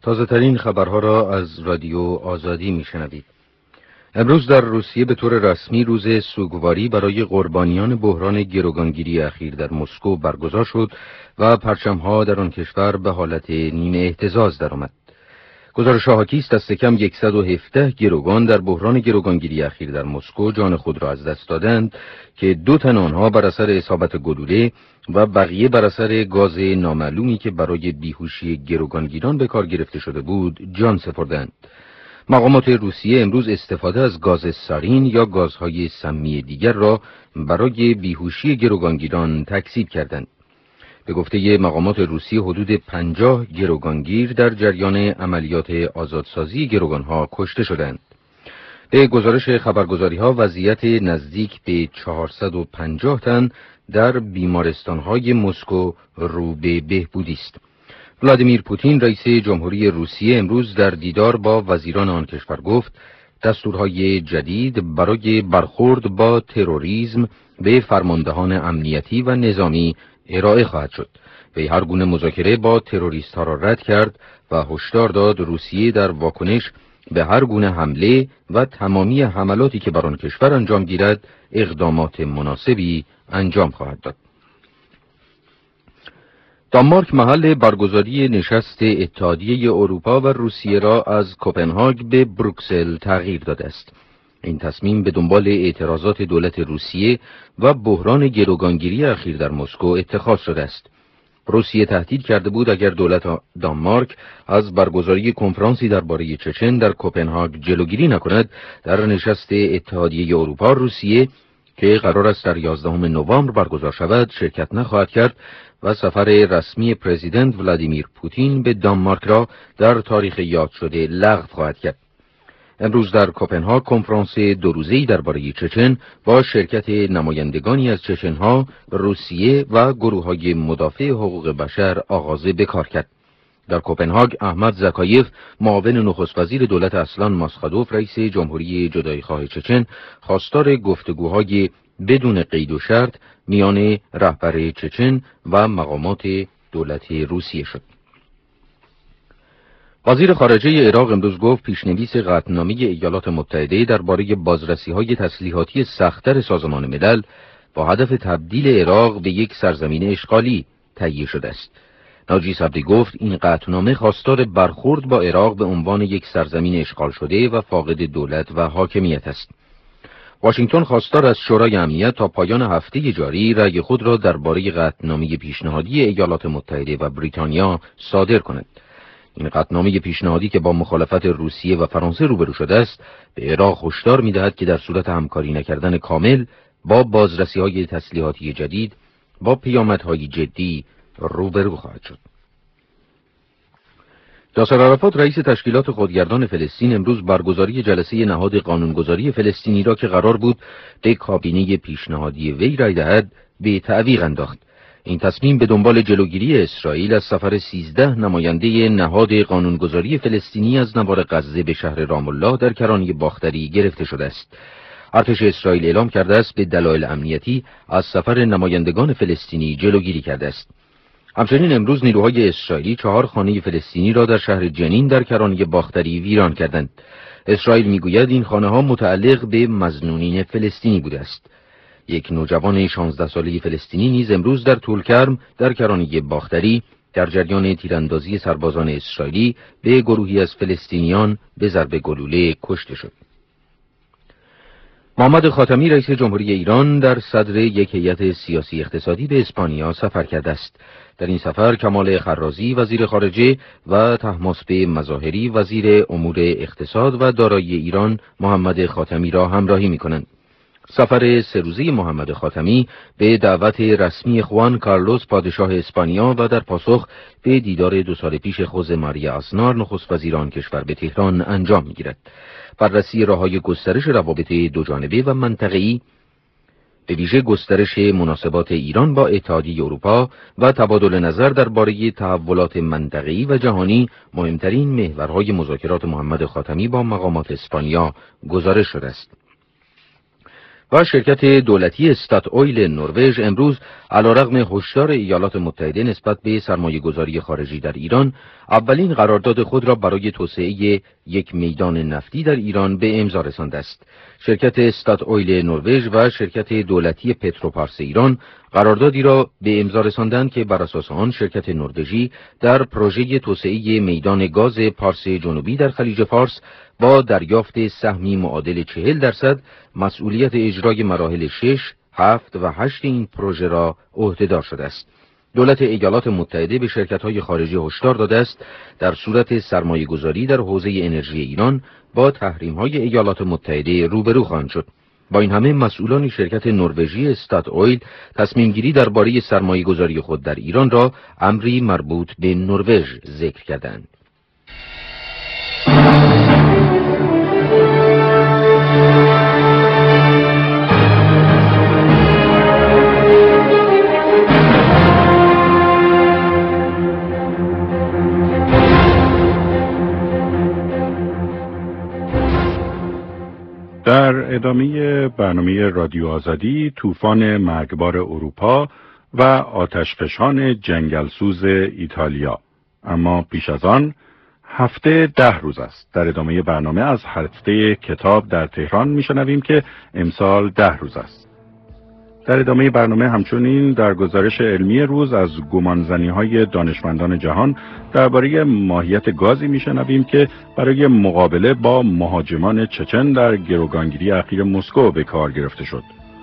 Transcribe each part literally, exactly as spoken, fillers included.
تازه ترین خبرها را از رادیو آزادی میشنوید. امروز در روسیه به طور رسمی روز سوگواری برای قربانیان بحران گروگانگیری اخیر در مسکو برگزار شد و پرچم‌ها در آن کشور به حالت نیمه اهتزاز درآمد. گزارش حاکی است دست کم صد و هفده گروگان در بحران گروگانگیری اخیر در مسکو جان خود را از دست دادند که دو تن آنها بر اثر اصابت گلوله و بقیه بر اثر گاز نامعلومی که برای بیهوشی گروگانگیران به کار گرفته شده بود جان سپردند. مقامات روسیه امروز استفاده از گاز سارین یا گازهای سمی دیگر را برای بیهوشی گروگانگیران تکذیب کردند. به گفته مقامات روسیه حدود پنجاه گروگانگیر در جریان عملیات آزادسازی گروگانها کشته شدند. به گزارش خبرگزاری‌ها وضعیت نزدیک به چهارصد و پنجاه تن در بیمارستان‌های مسکو رو به بهبودی است. ولادیمیر پوتین رئیس جمهوری روسیه امروز در دیدار با وزیران آن کشور گفت دستورهای جدید برای برخورد با تروریسم به فرماندهان امنیتی و نظامی ارائه خواهد شد. وی هر گونه مذاکره با تروریست‌ها را رد کرد و هشدار داد روسیه در واکنش به هر گونه حمله و تمامی حملاتی که بر آن کشور انجام گیرد اقدامات مناسبی انجام خواهد داد. دانمارک محل برگزاری نشست اتحادیه اروپا و روسیه را از کوپنهاگ به بروکسل تغییر داده است. این تصمیم به دنبال اعتراضات دولت روسیه و بحران گروگانگیری اخیر در مسکو اتخاذ شده است. روسیه تهدید کرده بود اگر دولت دانمارک از برگزاری کنفرانسی درباره چچن در کوپنهاگ جلوگیری نکند، در نشست اتحادیه اروپا روسیه که قرار است در یازدهم نوامبر برگزار شود شرکت نخواهد کرد و سفر رسمی پرزیدنت ولادیمیر پوتین به دانمارک را در تاریخ یاد شده لغو خواهد کرد. امروز در کوپنهاگ کنفرانس دو روزه‌ای درباره چچن با شرکت نمایندگانی از چچن‌ها، روسیه و گروه‌های مدافع حقوق بشر آغاز به کار کرد. در کوپنهاگ احمد زاکایف معاون نخست وزیر دولت اسلان ماسخادوف رئیس جمهوری جداییخواه چچن خواستار گفتگوهای بدون قید و شرط میان رهبر چچن و مقامات دولت روسیه شد. وزیر خارجه عراق امروز گفت پیشنویس قطعنامه ایالات متحده درباره بازرسی‌های تسلیحاتی سخت‌تر سازمان ملل با هدف تبدیل عراق به یک سرزمین اشغالی تهیه شده است. ناجی صبری گفت این قطعنامه خواستار برخورد با عراق به عنوان یک سرزمین اشغال شده و فاقد دولت و حاکمیت است. واشنگتن خواستار از شورای امنیت تا پایان هفته جاری رأی خود را درباره قطعنامه پیشنهادی ایالات متحده و بریتانیا صادر کند. این قطعنامه پیشنهادی که با مخالفت روسیه و فرانسه روبرو شده است، به عراق هشدار می‌دهد که در صورت همکاری نکردن کامل با بازرسی‌های تسلیحاتی جدید با پیامدهای جدی روبرو خواهد شد. یاسر عرفات رئیس تشکیلات خودگردان فلسطین امروز برگزاری جلسه نهاد قانونگذاری فلسطینی را که قرار بود به کابینه پیشنهادی وی رای دهد به تعویق انداخت. این تصمیم به دنبال جلوگیری اسرائیل از سفر سیزده نماینده نهاد قانونگذاری فلسطینی از نوار غزه به شهر رام الله در کرانه باختری گرفته شده است. ارتش اسرائیل اعلام کرده است به دلایل امنیتی از سفر نمایندگان فلسطینی جلوگیری کرده است. همچنین امروز نیروهای اسرائیلی چهار خانه فلسطینی را در شهر جنین در کرانه باختری ویران کردند. اسرائیل میگوید این خانه ها متعلق به مظنونین فلسطینی بوده است. یک نوجوان شانزده ساله فلسطینی نیز امروز در طولکرم در کرانه باختری در جریان تیراندازی سربازان اسرائیلی به گروهی از فلسطینیان به ضرب گلوله کشته شد. محمد خاتمی رئیس جمهوری ایران در صدر یک هیئت سیاسی اقتصادی به اسپانیا سفر کرده است. در این سفر کمال خرازی وزیر خارجه و طهماسب مظاهری وزیر امور اقتصاد و دارایی ایران محمد خاتمی را همراهی می‌کنند. سفر سه روزه محمد خاتمی به دعوت رسمی خوان کارلوس پادشاه اسپانیا و در پاسخ به دیدار دو سال پیش خوزه ماریا آزنار نخست وزیر آن کشور به تهران انجام می‌گیرد. بررسی راه‌های گسترش روابط دوجانبه و منطقه‌ای، به ویژه گسترش مناسبات ایران با اتحادیه اروپا و تبادل نظر درباره تحولات منطقه‌ای و جهانی مهمترین محورهای مذاکرات محمد خاتمی با مقامات اسپانیا گزارش شده است. و شرکت دولتی استات اویل نروژ امروز علیرغم هشدار ایالات متحده نسبت به سرمایه‌گذاری خارجی در ایران، اولین قرارداد خود را برای توسعه یک میدان نفتی در ایران به امضا رسانده است. شرکت استات اویل نروژ و شرکت دولتی پتروپارس ایران قراردادی را به امضا رساندند که بر اساس آن شرکت نروژی در پروژه توسعه میدان گاز پارس جنوبی در خلیج فارس با دریافت سهمی معادل چهل درصد مسئولیت اجرای مراحل شش، هفت و هشت این پروژه را عهدهدار شده است. دولت ایالات متحده به شرکت‌های خارجی هشدار داده است در صورت سرمایه‌گذاری در حوزه انرژی ایران با تحریم‌های ایالات متحده روبرو خواهند شد. با این همه مسئولان شرکت نروژی استات اویل تصمیم گیری درباره سرمایه‌گذاری خود در ایران را امری مربوط به نروژ ذکر کردند. در ادامه برنامه رادیو آزادی، طوفان مرگبار اروپا و آتشفشان جنگلسوز ایتالیا. اما پیش از آن هفته ده روز است. در ادامه برنامه از هفته کتاب در تهران میشنویم که امسال ده روز است. در ادامه برنامه همچنین در گزارش علمی روز از گمانزنی‌های دانشمندان جهان درباره ماهیت گازی میشنویم که برای مقابله با مهاجمان چچن در گروگانگیری اخیر مسکو به کار گرفته شد.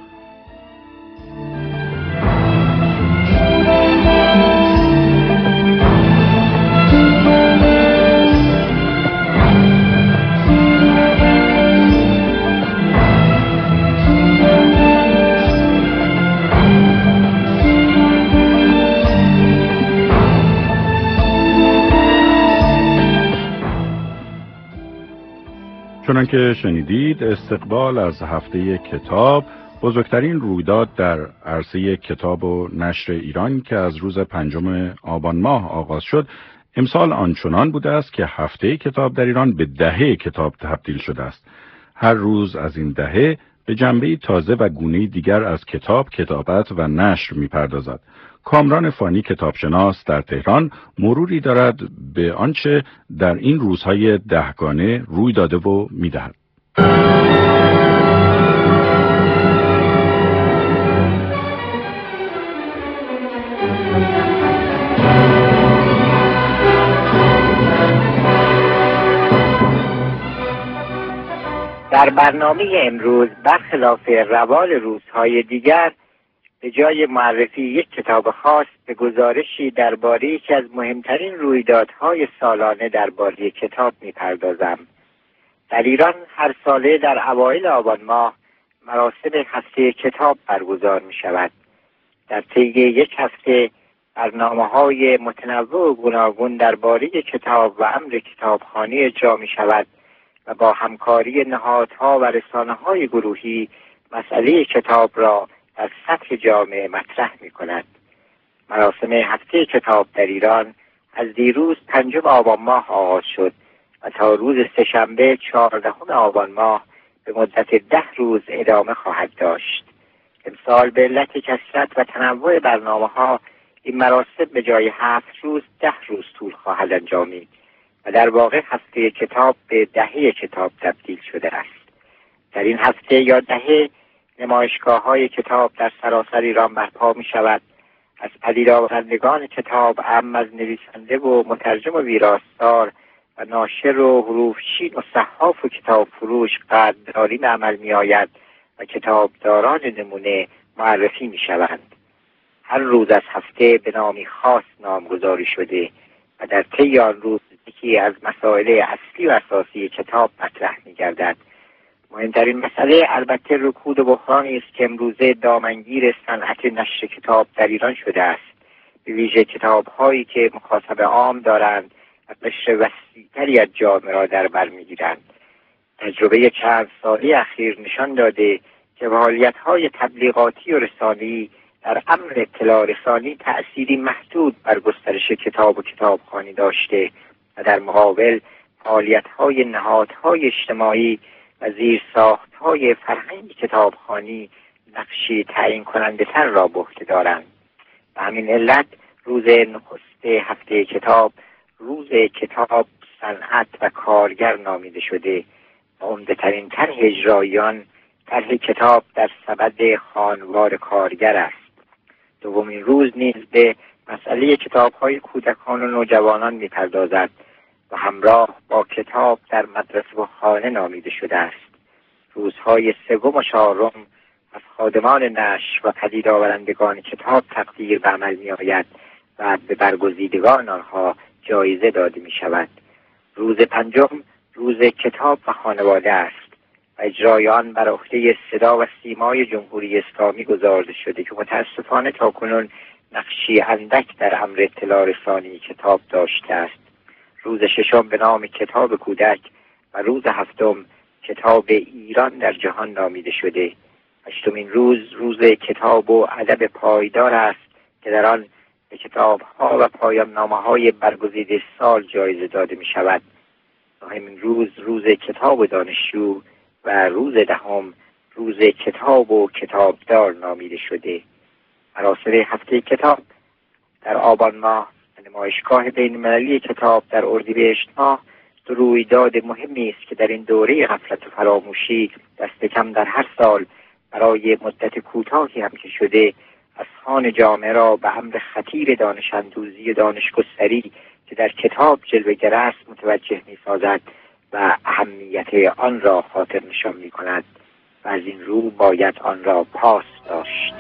چنانکه شنیدید، استقبال از هفته کتاب بزرگترین رویداد در عرصه کتاب و نشر ایران که از روز پنجم آبان ماه آغاز شد، امسال آنچنان بوده است که هفته کتاب در ایران به دهه کتاب تبدیل شده است. هر روز از این دهه به جنبه تازه و گونه دیگر از کتاب، کتابت و نشر می‌پردازد. کامران فانی کتابشناس در تهران مروری دارد به آنچه در این روزهای دهگانه روی داده و می‌دهد. در برنامه امروز برخلاف روال روزهای دیگر به جای معرفی یک کتاب خاص به گزارشی درباره یکی از مهمترین رویدادهای سالانه درباره کتاب می‌پردازم. در ایران هر ساله در اوایل آبان ماه مراسم هفته کتاب برگزار می‌شود. در طی یک هفته برنامه‌های متنوع و گوناگون درباره کتاب و امر کتابخوانی اجرا می‌شود و با همکاری نهادها و رسانه‌های گروهی مسئله کتاب را در سطح جامعه مطرح می‌کند. مراسم هفته کتاب در ایران از دیروز پنجم آبان ماه آغاز شد و تا روز سه‌شنبه چهاردهم آبان ماه به مدت ده روز ادامه خواهد داشت. امسال به علت کثرت و تنوع برنامه‌ها این مراسم به جای هفت روز ده روز طول خواهد انجامید و در واقع هفته کتاب به دهه کتاب تبدیل شده است. در این هفته یا دهه نمایشگاه‌های کتاب در سراسر ایران برپا می‌شود. از پدیدآورندگان کتاب، اعم از نویسنده و مترجم و ویراستار و ناشر و حروفچین و صحاف و کتاب فروش قدردانی به عمل می‌آید و کتابداران نمونه معرفی می‌شوند. هر روز از هفته به نامی خاص نامگذاری شده و در طی آن روز یکی از مسائل اصلی و اساسی کتاب مطرح می‌گردد. مهمترین مسئله البته رکود و بحرانی است که امروزه دامنگیر صنعت نشر کتاب در ایران شده است، به ویژه کتاب‌هایی که مخاطب عام دارند و قشر وسیع‌تری از جامعه را در بر می‌گیرند. تجربه چند سالی اخیر نشان داده که فعالیت‌های تبلیغاتی و رسانه‌ای در امر اطلاع رسانی تأثیری محدود بر گسترش کتاب و کتابخوانی داشته و در مقابل فعالیت‌های نهادهای اجتماعی و زیرساخت‌های فرهنگ کتابخوانی نقشی تعیین کننده تر را به عهده دارند. به همین علت روز نخست هفته کتاب روز کتاب، صنعت و کارگر نامیده شده و عمده‌ترین طرح اجراییان طرح کتاب در سبد خانوار کارگر است. دومین روز نیز به مسئله کتاب‌های کودکان و نوجوانان می‌پردازد و همراه با کتاب در مدرسه و خانه نامیده شده است. روزهای سوم و چهارم از خادمان نشر و پدید آورندگان کتاب تقدیر به عمل می‌آید و به برگزیدگان آنها جایزه داده می‌شود. روز پنجم روز کتاب و خانواده است و اجرای آن بر عهده صدا و سیمای جمهوری اسلامی گزارده شده که متاسفانه تاکنون نقشی اندک در امر اطلاع رسانی کتاب داشته است. روز ششم به نام کتاب کودک و روز هفتم کتاب ایران در جهان نامیده شده. هشتمین روز روز کتاب و ادب پایدار است که در آن به کتاب‌ها و پایان‌نامه‌های برگزیده سال جایزه داده می‌شود. نهمین روز روز کتاب و دانشجو و روز دهم روز کتاب و کتابدار نامیده شده. مراسم هفته کتاب در آبان ماه و نمایشگاه بین‌المللی کتاب در اردیبهشت ماه دو رویداد مهمی است که در این دوره غفلت و فراموشی دست کم در هر سال برای مدت کوتاهی هم که شده اذهان جامعه را به امر خطیر دانش اندوزی و دانشگستری که در کتاب جلوه‌گر است متوجه می‌سازد و اهمیت آن را خاطر نشان می‌کند و از این رو باید آن را پاس داشت.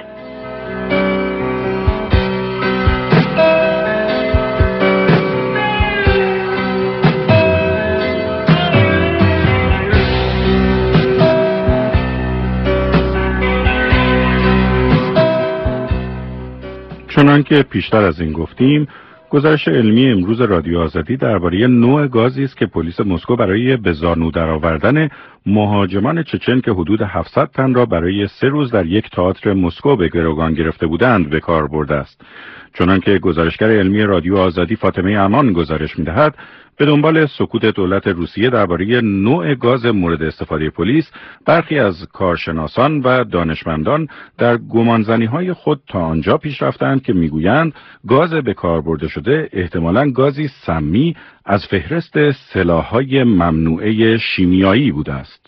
چنانکه پیشتر از این گفتیم، گزارش علمی امروز رادیو آزادی درباره نوع گازی است که پلیس مسکو برای به زانو درآوردن مهاجمان چچن که حدود هفتصد تن را برای سه روز در یک تئاتر مسکو به گروگان گرفته بودند به کار برده است. چنانکه گزارشگر علمی رادیو آزادی فاطمه امان گزارش می‌دهد، به دنبال سکوت دولت روسیه درباره نوع گاز مورد استفاده پلیس، برخی از کارشناسان و دانشمندان در گمانزنی‌های خود تا آنجا پیش رفتند که می‌گویند گاز به کار برده شده احتمالاً گازی سمی از فهرست سلاح‌های ممنوعه شیمیایی بوده است.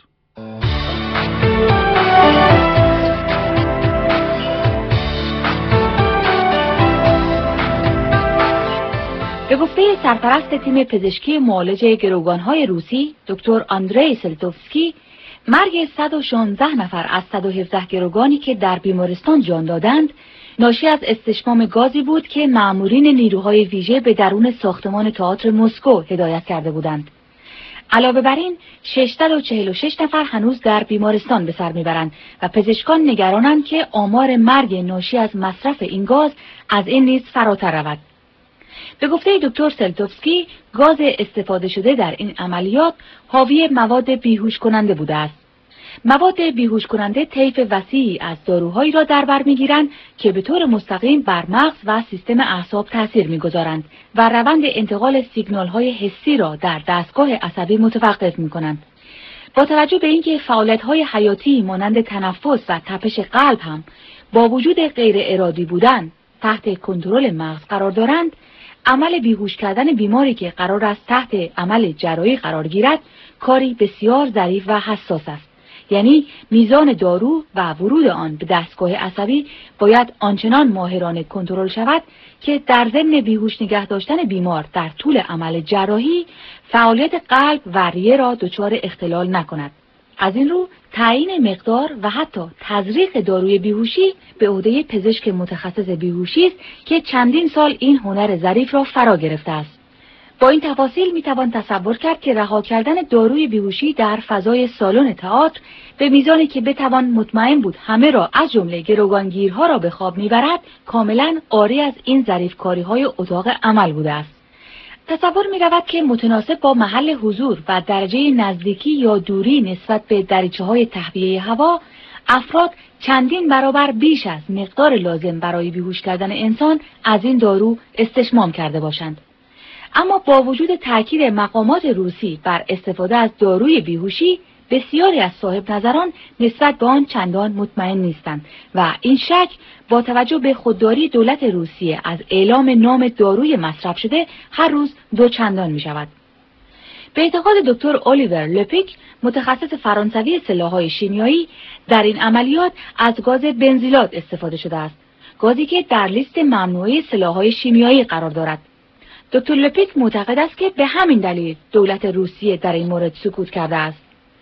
به گفته سرپرست تیم پزشکی معالج گروگان‌های روسی دکتر آندری سلتوفسکی، مرگ صد و شانزده نفر از صد و هفده گروگانی که در بیمارستان جان دادند ناشی از استشمام گازی بود که مأمورین نیروهای ویژه به درون ساختمان تئاتر مسکو هدایت کرده بودند. علاوه بر این ششصد و چهل و شش نفر هنوز در بیمارستان به سر میبرند و پزشکان نگرانند که آمار مرگ ناشی از مصرف این گاز از این نیز فراتر رود. به گفته دکتر سلتوفسکی، گاز استفاده شده در این عملیات حاوی مواد بیهوش کننده بوده است. مواد بیهوش کننده طیف وسیعی از داروهایی را در بر میگیرند که به طور مستقیم بر مغز و سیستم اعصاب تاثیر میگذارند و روند انتقال سیگنال‌های حسی را در دستگاه عصبی متوقف میکنند. با توجه به اینکه فعالیت‌های حیاتی مانند تنفس و تپش قلب هم با وجود غیر ارادی بودن تحت کنترل مغز قرار دارند، عمل بیهوش کردن بیماری که قرار است تحت عمل جراحی قرار گیرد کاری بسیار ظریف و حساس است. یعنی میزان دارو و ورود آن به دستگاه عصبی باید آنچنان ماهرانه کنترل شود که در ضمن بیهوش نگه داشتن بیمار در طول عمل جراحی فعالیت قلب و ریه را دچار اختلال نکند. از این رو تعیین مقدار و حتی تزریق داروی بیهوشی به عهده پزشک متخصص بیهوشی است که چندین سال این هنر ظریف را فرا گرفته است. با این تفاصیل میتوان تصور کرد که رها کردن داروی بیهوشی در فضای سالن تئاتر به میزانی که بتوان مطمئن بود همه را از جمله گروگانگیرها را به خواب میبرد کاملا عاری از این ظریفکاری‌های اتاق عمل بوده است. تصور می رود که متناسب با محل حضور و درجه نزدیکی یا دوری نسبت به دریچه‌های تهویه هوا، افراد چندین برابر بیش از مقدار لازم برای بیهوش کردن انسان از این دارو استشمام کرده باشند. اما با وجود تاکید مقامات روسی بر استفاده از داروی بیهوشی، بسیاری از صاحب نظران نسبت به آن چندان مطمئن نیستند و این شک با توجه به خودداری دولت روسیه از اعلام نام داروی مصرف شده هر روز دو چندان می شود. به اعتقاد دکتر الیور لپیک، متخصص فرانسوی سلاح‌های شیمیایی، در این عملیات از گاز بنزیلات استفاده شده است، گازی که در لیست ممنوعه سلاح‌های شیمیایی قرار دارد. دکتر لپیک معتقد است که به همین دلیل دولت روسیه در این مورد سکوت کرده است.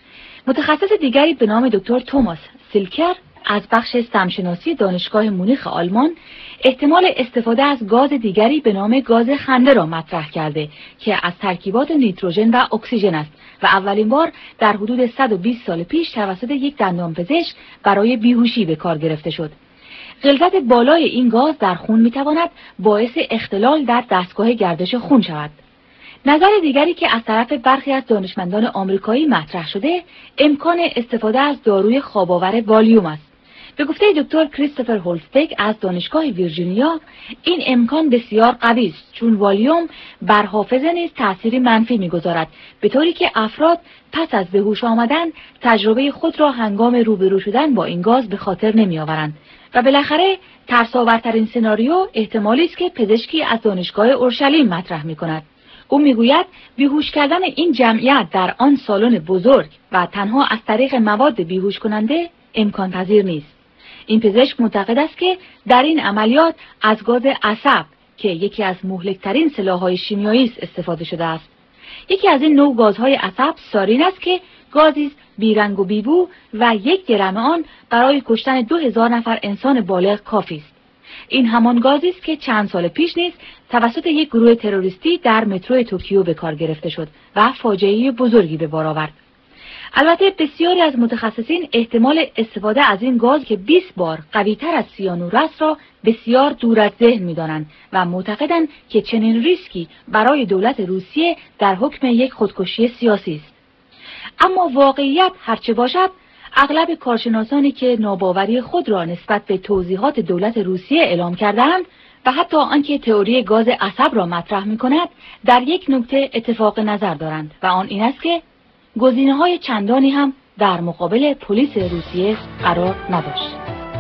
متخصص دیگری به نام دکتر توماس سیلکر از بخش سمشناسی دانشگاه مونیخ آلمان احتمال استفاده از گاز دیگری به نام گاز خنده را مطرح کرده که از ترکیبات نیتروژن و اکسیژن است و اولین بار در حدود صد و بیست سال پیش توسط یک دندانپزشک برای بیهوشی به کار گرفته شد. غلظت بالای این گاز در خون میتواند باعث اختلال در دستگاه گردش خون شود. نظر دیگری که از طرف برخی از دانشمندان آمریکایی مطرح شده، امکان استفاده از داروی خواب‌آور والیوم است. به گفته دکتر کریستوفر هولستک از دانشگاه ویرجینیا، این امکان بسیار قوی است چون والیوم بر حافظه نیز تأثیری منفی می‌گذارد، به طوری که افراد پس از به هوش آمدن تجربه خود را هنگام روبرو شدن با این گاز به خاطر نمی‌آورند. و بالاخره ترس‌آورترین سناریو احتمالی است که پزشکی از دانشگاه اورشلیم مطرح می‌کند. او میگوید بیهوش کردن این جمعیت در آن سالن بزرگ و تنها از طریق مواد بیهوش کننده امکان پذیر نیست. این پزشک معتقد است که در این عملیات از گاز عصب که یکی از مهلک‌ترین سلاح‌های شیمیایی است استفاده شده است. یکی از این نوع گازهای عصب سارین است که گازی بیرنگ و بیبو و یک گرم آن برای کشتن دو هزار نفر انسان بالغ کافی است. این همان گازی است که چند سال پیش نیز توسط یک گروه تروریستی در مترو توکیو به کار گرفته شد و فاجعه بزرگی به بار آورد. البته بسیاری از متخصصین احتمال استفاده از این گاز که بیست بار قوی‌تر از سیانور است را بسیار دور از ذهن می‌دانند و معتقدند که چنین ریسکی برای دولت روسیه در حکم یک خودکشی سیاسی است. اما واقعیت هرچه باشد، اغلب کارشناسانی که ناباوری خود را نسبت به توضیحات دولت روسیه اعلام کرده‌اند و حتی آنکه تئوری گاز عصب را مطرح می‌کند، در یک نکته اتفاق نظر دارند و آن این است که گزینه‌های چندانی هم در مقابل پلیس روسیه قرار نداشت.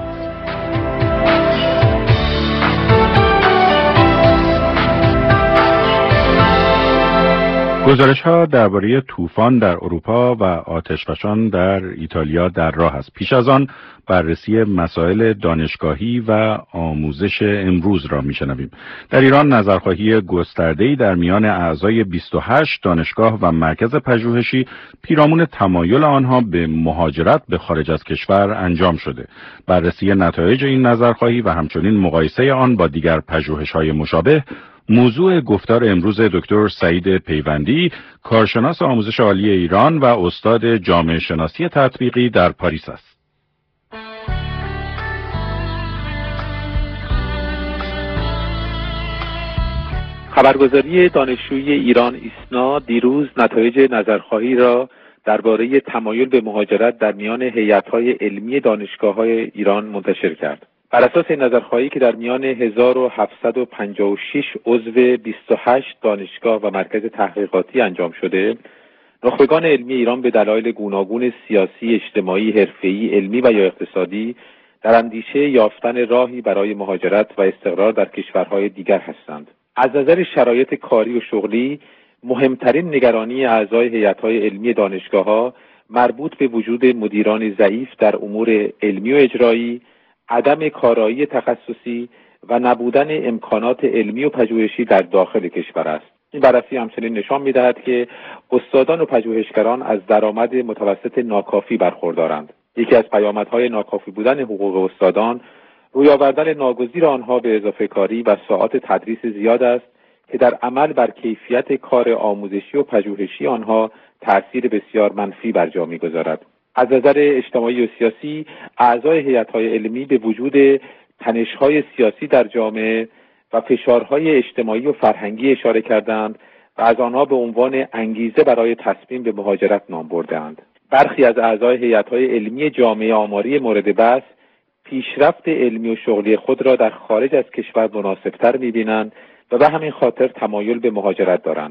گزارش‌ها درباره طوفان در اروپا و آتشفشان در ایتالیا در راه است. پیش از آن بررسی مسائل دانشگاهی و آموزش امروز را می‌شنویم. در ایران نظرخواهی گسترده‌ای در میان اعضای بیست و هشت دانشگاه و مرکز پژوهشی پیرامون تمایل آنها به مهاجرت به خارج از کشور انجام شده. بررسی نتایج این نظرخواهی و همچنین مقایسه آن با دیگر پژوهش‌های مشابه موضوع گفتار امروز دکتر سعید پیوندی، کارشناس آموزش عالی ایران و استاد جامعه شناسی تطبیقی در پاریس است. خبرگزاری دانشجویی ایران ایسنا دیروز نتایج نظرخواهی را درباره تمایل به مهاجرت در میان هیئت‌های علمی دانشگاه‌های ایران منتشر کرد. بر اساس این نظرخواهی که در میان هزار و هفتصد و پنجاه و شش عضو بیست و هشت دانشگاه و مرکز تحقیقاتی انجام شده، نخبگان علمی ایران به دلایل گوناگون سیاسی، اجتماعی، حرفه‌ای، علمی و یا اقتصادی در اندیشه یافتن راهی برای مهاجرت و استقرار در کشورهای دیگر هستند. از نظر شرایط کاری و شغلی، مهمترین نگرانی اعضای هیئت‌های علمی دانشگاه‌ها مربوط به وجود مدیران ضعیف در امور علمی و اجرایی، عدم کارایی تخصصی و نبودن امکانات علمی و پژوهشی در داخل کشور است. این بررسی همچنین نشان می‌دهد که استادان و پژوهشگران از درآمد متوسط ناکافی برخوردارند. یکی از پیامدهای ناکافی بودن حقوق استادان روی آوردن ناگزیر آنها به اضافه کاری و ساعات تدریس زیاد است که در عمل بر کیفیت کار آموزشی و پژوهشی آنها تأثیر بسیار منفی بر جا می‌گذارد. از نظر اجتماعی و سیاسی، اعضای هیئت‌های علمی به وجود تنش‌های سیاسی در جامعه و فشارهای اجتماعی و فرهنگی اشاره کردند و از آنها به عنوان انگیزه برای تصمیم به مهاجرت نام بردند. برخی از اعضای هیئت‌های علمی جامعه آماری مورد بحث پیشرفت علمی و شغلی خود را در خارج از کشور مناسب‌تر می‌بینند و به همین خاطر تمایل به مهاجرت دارند.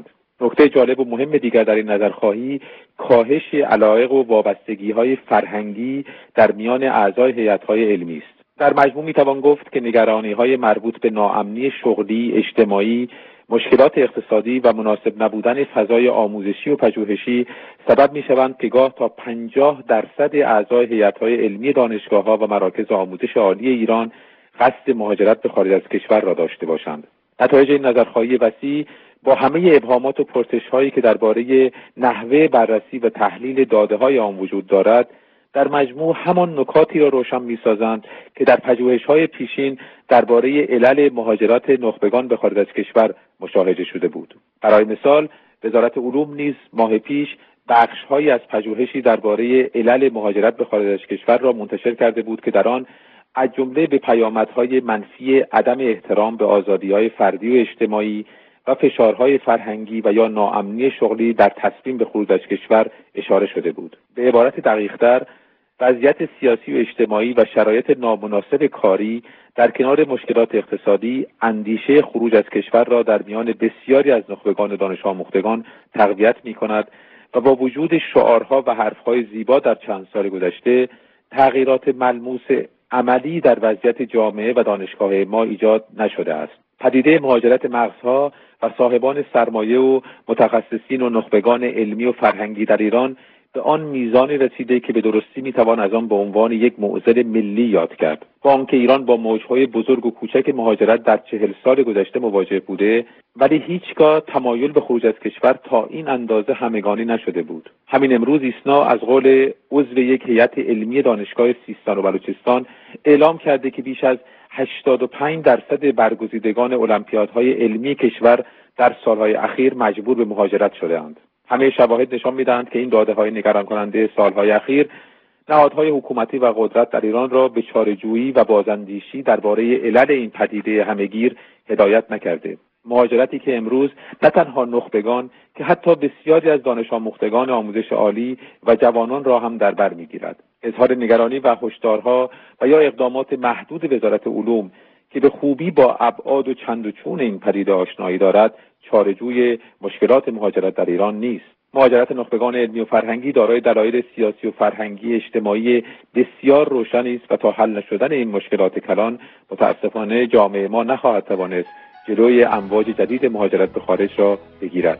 نکته جالب و مهم دیگر در این نظرخواهی کاهش علایق و وابستگی‌های فرهنگی در میان اعضای هیئت‌های علمی است. در مجموع میتوان گفت که نگرانی‌های مربوط به ناامنی شغلی، اجتماعی، مشکلات اقتصادی و مناسب نبودن فضای آموزشی و پژوهشی سبب می‌شوند که گاه تا پنجاه درصد اعضای هیئت‌های علمی دانشگاه‌ها و مراکز آموزش عالی ایران قصد مهاجرت به خارج از کشور را داشته باشند. نتایج این نظرخواهی وسیع با همه ابهامات و پرسش‌هایی که درباره نحوه بررسی و تحلیل داده‌های آن وجود دارد، در مجموع همان نکاتی را روشن می‌سازند که در پژوهش‌های پیشین درباره علل مهاجرت نخبگان به خارج از کشور مشاهده شده بود. برای مثال، وزارت علوم نیز ماه پیش بخش‌هایی از پژوهشی درباره علل مهاجرت به خارج از کشور را منتشر کرده بود که در آن از جمله به پیامدهای منفی عدم احترام به آزادی‌های فردی و اجتماعی و فشارهای فرهنگی و یا ناامنی شغلی در تصمیم به خروج از کشور اشاره شده بود. به عبارت دقیق‌تر، وضعیت سیاسی و اجتماعی و شرایط نامناسب کاری در کنار مشکلات اقتصادی اندیشه خروج از کشور را در میان بسیاری از نخبگان دانش آموختگان تقویت می‌کند و با وجود شعارها و حرفهای زیبا در چند سال گذشته تغییرات ملموس عملی در وضعیت جامعه و دانشگاه ما ایجاد نشده است. پدیده مهاجرت مغزها و صاحبان سرمایه و متخصصین و نخبگان علمی و فرهنگی در ایران به آن میزانی رسیده که به درستی میتوان از آن به عنوان یک معضل ملی یاد کرد. با آنکه ایران با موجهای بزرگ و کوچک مهاجرت در چهل سال گذشته مواجه بوده، ولی هیچگاه تمایل به خروج از کشور تا این اندازه همگانی نشده بود. همین امروز ایسنا از قول عضو یک هیئت علمی دانشگاه سیستان و بلوچستان اعلام کرده که بیش از هشتاد و پنج درصد برگزیدگان المپیادهای علمی کشور در سالهای اخیر مجبور به مهاجرت شده‌اند. همه شواهد نشان می‌دهند که این داده‌های نگران کننده سالهای اخیر نهادهای حکومتی و قدرت در ایران را به چاره‌جویی و بازاندیشی درباره علل این پدیده همه‌گیر هدایت نکرده. مهاجرتی که امروز نه تنها نخبگان که حتی بسیاری از دانش آموختگان آموزش عالی و جوانان را هم در بر می‌گیرد. اظهار نگرانی و هشدارها و یا اقدامات محدود وزارت علوم که به خوبی با ابعاد و چند و چون این پدیده آشنایی دارد، چاره‌جوی مشکلات مهاجرت در ایران نیست. مهاجرت نخبگان علمی و فرهنگی دارای دلایل سیاسی و فرهنگی اجتماعی بسیار روشنی است و تا حل نشدن این مشکلات کلان متاسفانه جامعه ما نخواهد توانست جلوی امواج جدید مهاجرت به خارج را بگیرد.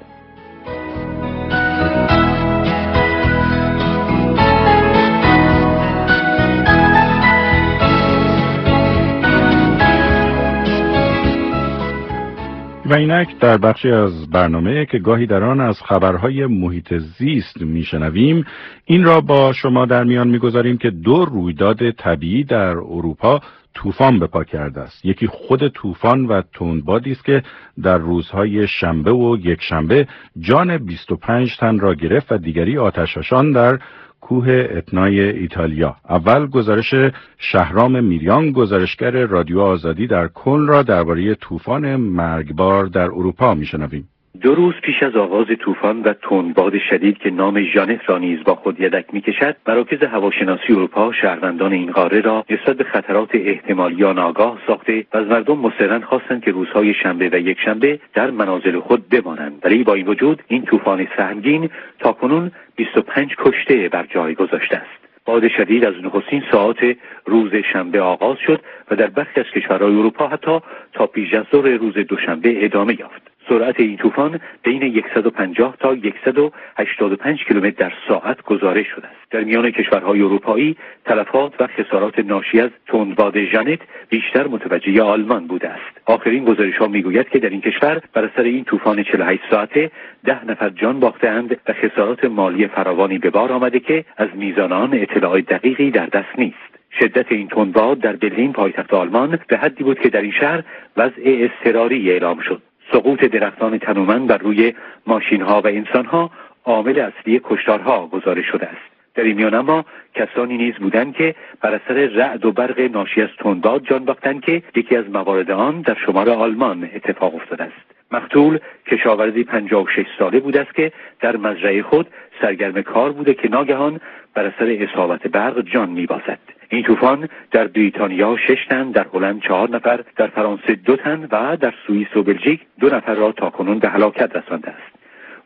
و اینک در بخشی از برنامه که گاهی در آن از خبرهای محیط زیست میشنویم، این را با شما در میان میگذاریم که دو رویداد طبیعی در اروپا طوفان به پا کرده است. یکی خود طوفان و تندبادی است که در روزهای شنبه و یکشنبه جان بیست و پنج تن را گرفت و دیگری آتشفشان در کوه اتنای ایتالیا. اول گزارش شهرام میریان، گزارشگر رادیو آزادی در کلن، را درباره طوفان مرگبار در اروپا میشنویم. دو روز پیش از آغاز طوفان و تندباد شدید که نام ژانت را نیز با خود یدک می‌کشد، مراکز هواشناسی اروپا شهروندان این قاره را نسبت به خطرات احتمالی آگاه ساخته و از مردم مصرراً خواستند که روزهای شنبه و یکشنبه در منازل خود بمانند. ولی با این وجود این طوفان سهمگین تاکنون بیست و پنج کشته بر جای گذاشته است. باد شدید از نخستین ساعات روز شنبه آغاز شد و در برخی از کشورهای اروپا حتی تا پیش از ظهر روز دوشنبه ادامه یافت. سرعت این طوفان بین صد و پنجاه تا صد و هشتاد و پنج کیلومتر در ساعت گزارش شده است. در میان کشورهای اروپایی تلفات و خسارات ناشی از تندباد ژانت بیشتر متوجه آلمان بوده است. آخرین گزارش‌ها می‌گوید که در این کشور بر اثر این طوفان چهل و هشت ساعته ده نفر جان باخته‌اند و خسارات مالی فراوانی به بار آمده که از میزان آن اطلاع دقیقی در دست نیست. شدت این تندباد در برلین پایتخت آلمان به حدی بود که در این شهر وضع اضطراری اعلام شد. سقوط درختان تنومند بر روی ماشین‌ها و انسان‌ها عامل اصلی کشتارها گزارش شده است. در این میان اما کسانی نیز بودند که بر اثر رعد و برق ناشی از تندباد جان باختند که یکی از موارد آن در شمال آلمان اتفاق افتاده است. مقتول کشاورزی پنجاه و شش ساله بود است که در مزرعه خود سرگرم کار بوده که ناگهان بر اثر اصابت برق جان می‌بازد. این طوفان در بریتانیا شش تن، در هلند چهار نفر، در فرانسه دو تن و در سوئیس و بلژیک دو نفر را تاکنون به هلاکت رسانده است.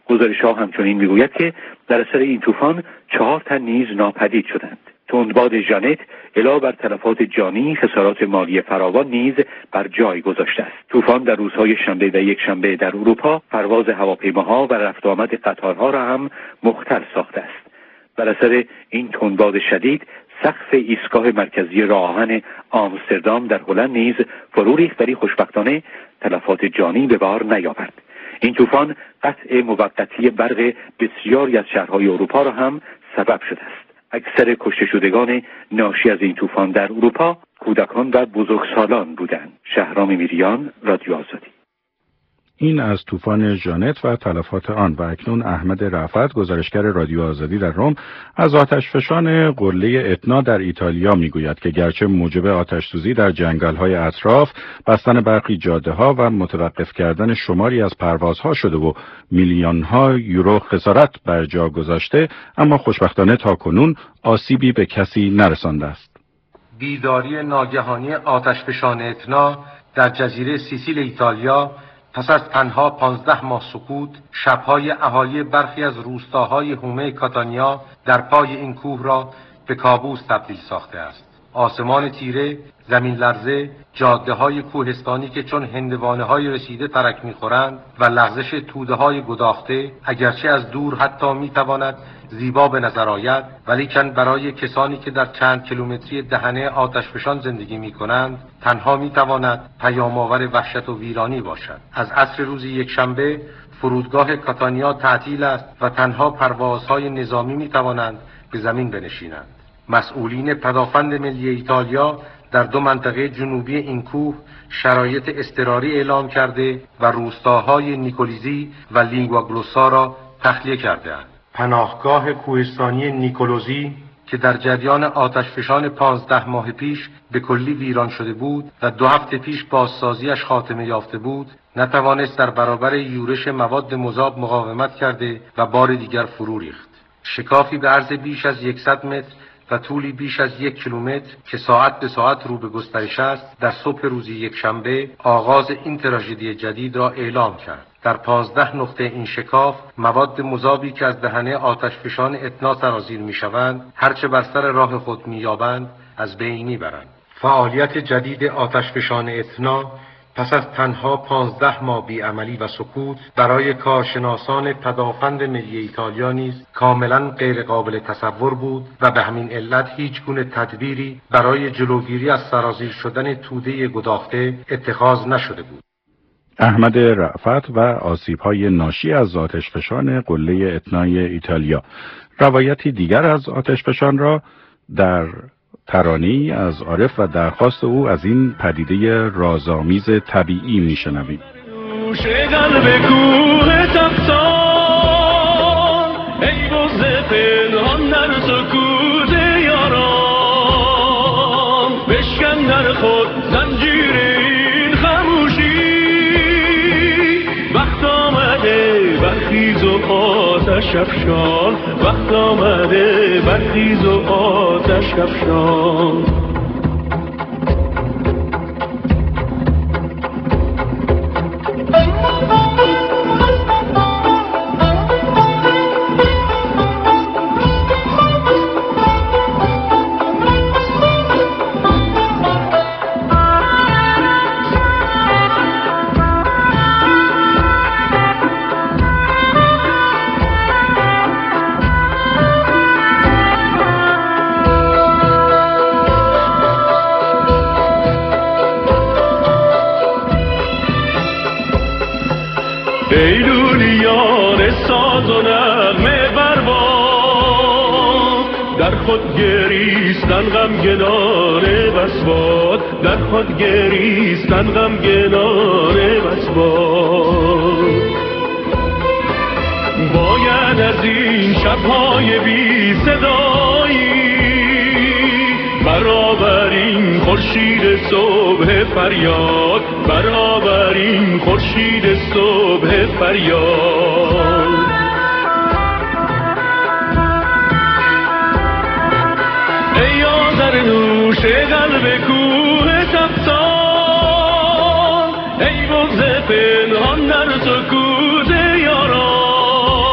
گزارش‌ها همچنین می‌گوید که در اثر این طوفان چهار تن نیز ناپدید شدند. تندباد ژانت علاوه بر تلفات جانی خسارات مالی فراوان نیز بر جای گذاشته است. طوفان در روزهای شنبه و یک شنبه در اروپا پرواز هواپیماها و رفت آمد قطارها را هم مختل ساخته است. بر اثر این تندباد شدید سقف ایستگاه مرکزی راه آهن آمستردام در هلند نیز فرو ریخت، ولی خوشبختانه تلفات جانی به بار نیاورد. این طوفان قطع موقتی برق بسیاری از شهرهای اروپا را هم سبب شده است. اکثر کشته شدگان ناشی از این طوفان در اروپا کودکان و بزرگسالان بودند. شهرام میریان، رادیو آزادی. این از طوفان ژانت و تلفات آن. و اکنون احمد رفعت، گزارشگر رادیو آزادی در روم، از آتشفشان قله اتنا در ایتالیا میگوید که گرچه موجب آتشسوزی در جنگل‌های اطراف، بستن برخی جاده‌ها و متوقف کردن شماری از پروازها شده و میلیون‌ها یورو خسارت بر جا گذاشته، اما خوشبختانه تاکنون آسیبی به کسی نرسانده است. بیداری ناگهانی آتشفشان اتنا در جزیره سیسیل ایتالیا پس از تنها پانزده ماه سکوت، شبهای اهالی برخی از روستاهای حومه کاتانیا در پای این کوه را به کابوس تبدیل ساخته است. آسمان تیره، زمین لرزه، جاده‌های کوهستانی که چون هندوانه‌های رسیده ترک می‌خورند و لغزش توده‌های گداخته، اگرچه از دور حتی می‌تواند زیبا به نظر آید، ولیکن برای کسانی که در چند کیلومتری دهنه آتشفشان زندگی می‌کنند، تنها می‌تواند پیام‌آور وحشت و ویرانی باشد. از عصر روز یکشنبه فرودگاه کاتانیا تعطیل است و تنها پروازهای نظامی می‌توانند به زمین بنشینند. مسئولین پدافند ملی ایتالیا در دو منطقه جنوبی این کوه شرایط اضطراری اعلام کرده و روستاهای نیکولیزی و لینگواگلوسا را تخلیه کرده‌اند. پناهگاه کوهستانی نیکولوزی که در جریان آتشفشان پانزده ماه پیش به کلی ویران شده بود و دو هفته پیش بازسازیش خاتمه یافته بود، نتوانست در برابر یورش مواد مذاب مقاومت کرده و بار دیگر فرو ریخت. شکافی به عرض بیش از صد متر و طولی بیش از یک کیلومتر که ساعت به ساعت رو به گسترش است، در صبح روز یکشنبه آغاز این تراژدی جدید را اعلام کرد. در پانزده نقطه این شکاف مواد مذابی که از دهنه آتشفشان اتنا سرازیر می‌شوند، هرچه بر سر راه خود می‌یابند از بین می‌برند. فعالیت جدید آتشفشان اتنا پس از تنها پانزده ماه بی‌عملی و سکوت برای کارشناسان پدافند ملی ایتالیا نیز کاملا غیر قابل تصور بود و به همین علت هیچ گونه تدبیری برای جلوگیری از سرازیر شدن توده گداخته اتخاذ نشده بود. احمد رأفت و آسیب‌های ناشی از آتشفشان قله اتنای ایتالیا. روایتی دیگر از آتشفشان را در ترانه‌ای از عارف و درخواست او از این پدیده رازآمیز طبیعی میشنویم. برخیز و آتش افشان، وقت آمده برخیز و آتش افشان. ای لولیان ساز و نغمه برباد، در خود گریستن غمگنان بسواد، در خود گریستن غمگنان بسواد. باید از این شبهای بی صدایی برابر این خورشید صبح فریاد، برابر این خورشید صبح فریاد. ای آذر نوش قلب کوه تفتان، ای بغض پنهان در سکوت یاران،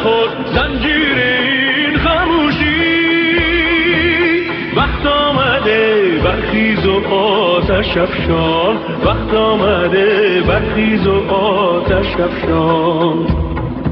خود زنجیر این خاموشی. وقت آمده برخیز و آتش افشان، وقت آمده برخیز و آتش افشان.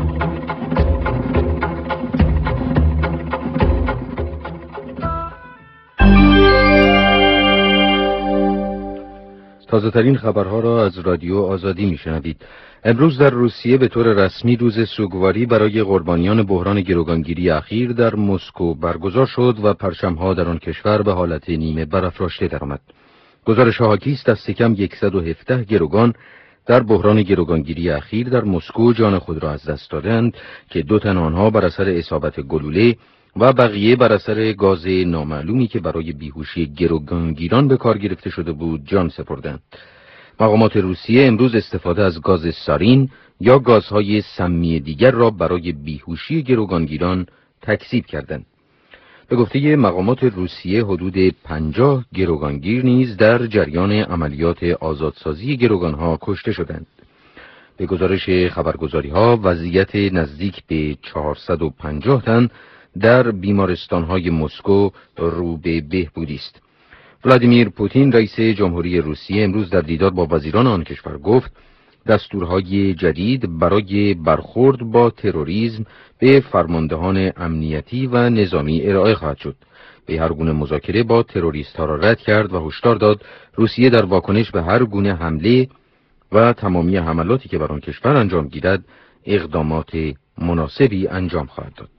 تازه ترین خبرها را از رادیو آزادی میشنوید. امروز در روسیه به طور رسمی روز سوگواری برای قربانیان بحران گروگانگیری اخیر در مسکو برگزار شد و پرچم‌ها در آن کشور به حالت نیمه برافراشته درآمد. گزارش حاکی است دست کم صد و هفده گروگان در بحران گروگانگیری اخیر در مسکو جان خود را از دست دادند که دو تن آنها بر اثر اصابت گلوله و بقیه بر اثر گاز نامعلومی که برای بیهوشی گروگانگیران به کار گرفته شده بود جان سپردند. مقامات روسیه امروز استفاده از گاز سارین یا گازهای سمی دیگر را برای بیهوشی گروگانگیران تکذیب کردند. به گفته مقامات روسیه حدود پنجاه گروگانگیر نیز در جریان عملیات آزادسازی گروگانها کشته شدند. به گزارش خبرگزاری‌ها وضعیت نزدیک به چهارصد و پنجاه تن در بیمارستان‌های مسکو رو به بهبودی است. ولادیمیر پوتین رئیس جمهوری روسیه امروز در دیدار با وزیران آن کشور گفت دستورهای جدید برای برخورد با تروریسم به فرماندهان امنیتی و نظامی ارائه خواهد شد. به هر گونه مذاکره با تروریست‌ها را رد کرد و هشدار داد روسیه در واکنش به هر گونه حمله و تمامی حملاتی که بر آن کشور انجام گیرد اقدامات مناسبی انجام خواهد داد.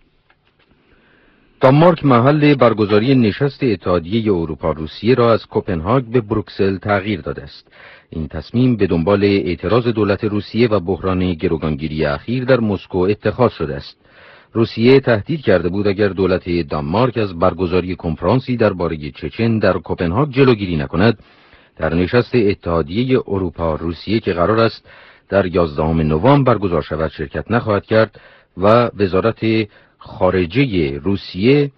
دانمارک محل برگزاری نشست اتحادیه اروپا روسیه را از کپنهاگ به بروکسل تغییر داده است. این تصمیم به دنبال اعتراض دولت روسیه و بحران گروگانگیری اخیر در مسکو اتخاذ شده است. روسیه تهدید کرده بود اگر دولت دانمارک از برگزاری کنفرانسی درباره چچن در کپنهاگ جلوگیری نکند، در نشست اتحادیه اروپا روسیه که قرار است در یازدهم نوامبر برگزار شود شرکت نخواهد کرد و وزارت خارجه روسیه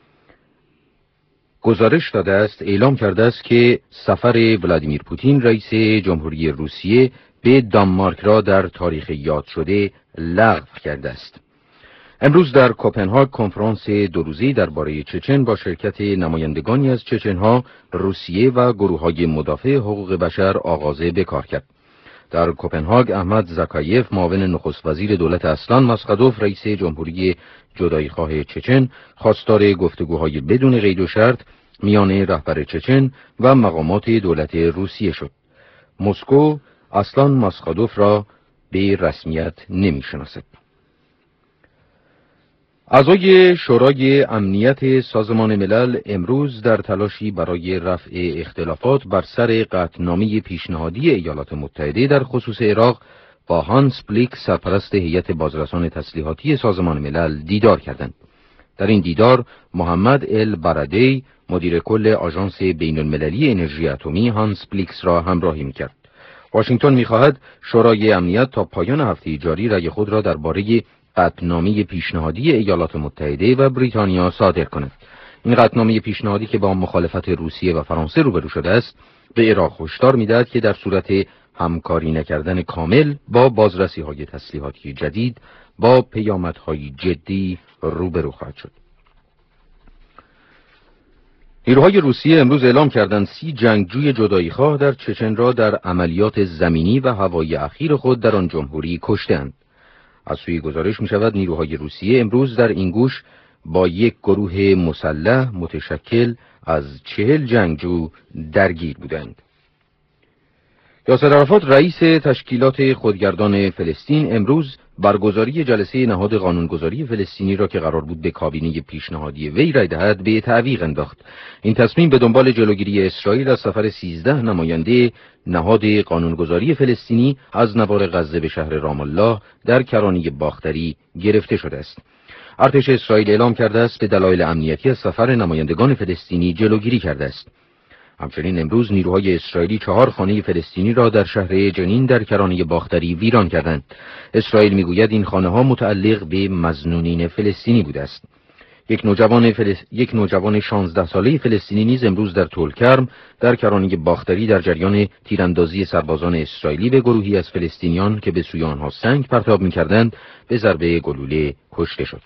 گزارش داده است اعلام کرده است که سفر ولادیمیر پوتین رئیس جمهوری روسیه به دانمارک را در تاریخ یاد شده لغو کرده است. امروز در کپنهاگ کنفرانس دو روزه‌ای درباره چچن با شرکت نمایندگانی از چچن‌ها، روسیه و گروه‌های مدافع حقوق بشر آغاز به کار کرد. در کپنهاگ احمد زاکایف معاون نخست وزیر دولت اسلان مسخدوف رئیس جمهوری جدایی‌خواه چچن خواستار گفتگوهای بدون قید و شرط میان رهبر چچن و مقامات دولت روسیه شد. مسکو اسلان مسخدوف را به رسمیت نمی‌شناسد. اعضای شورای امنیت سازمان ملل امروز در تلاشی برای رفع اختلافات بر سر قطعنامه پیشنهادی ایالات متحده در خصوص عراق با هانس بلیک سرپرست هیئت بازرسان تسلیحاتی سازمان ملل دیدار کردند. در این دیدار محمد ال برادی مدیر کل آژانس بین المللی انرژی اتمی هانس بلیکس را همراهی می‌کرد. واشنگتن می‌خواهد شورای امنیت تا پایان هفته جاری رأی خود را درباره قطعنامه پیشنهادی ایالات متحده و بریتانیا صادر کند. این قطعنامه پیشنهادی که با مخالفت روسیه و فرانسه روبرو شده است، به عراق هشدار می‌دهد که در صورت همکاری نکردن کامل با بازرسی‌های تسلیحاتی جدید با پیامدهای جدی روبرو خواهد شد. نیروهای روسیه امروز اعلام کردند سی جنگجوی جدایی‌خواه در چچن را در عملیات زمینی و هوایی اخیر خود در آن جمهوری کشتند. از سوی گزارش می شود نیروهای روسیه امروز در این گوش با یک گروه مسلح متشکل از چهل جنگجو درگیر بودند. یاسر عرفات رئیس تشکیلات خودگردان فلسطین امروز برگزاری جلسه نهاد قانونگذاری فلسطینی را که قرار بود به کابینه پیشنهادی وی رای دهد به تعویق انداخت. این تصمیم به دنبال جلوگیری اسرائیل از سفر سیزده نماینده نهاد قانونگذاری فلسطینی از نوار غزه به شهر رام الله در کرانه باختری گرفته شده است. ارتش اسرائیل اعلام کرده است به دلایل امنیتی از سفر نمایندگان فلسطینی جلوگیری کرده است. همچنین امروز نیروهای اسرائیلی چهار خانه فلسطینی را در شهر جنین در کرانه باختری ویران کردند. اسرائیل میگوید این خانه ها متعلق به مظنونین فلسطینی بوده است. یک نوجوان فلس... یک نوجوان شانزده ساله فلسطینی نیز امروز در طولکرم در کرانه باختری در جریان تیراندازی سربازان اسرائیلی به گروهی از فلسطینیان که به سوی آنها سنگ پرتاب می‌کردند به ضربه گلوله کشته شد.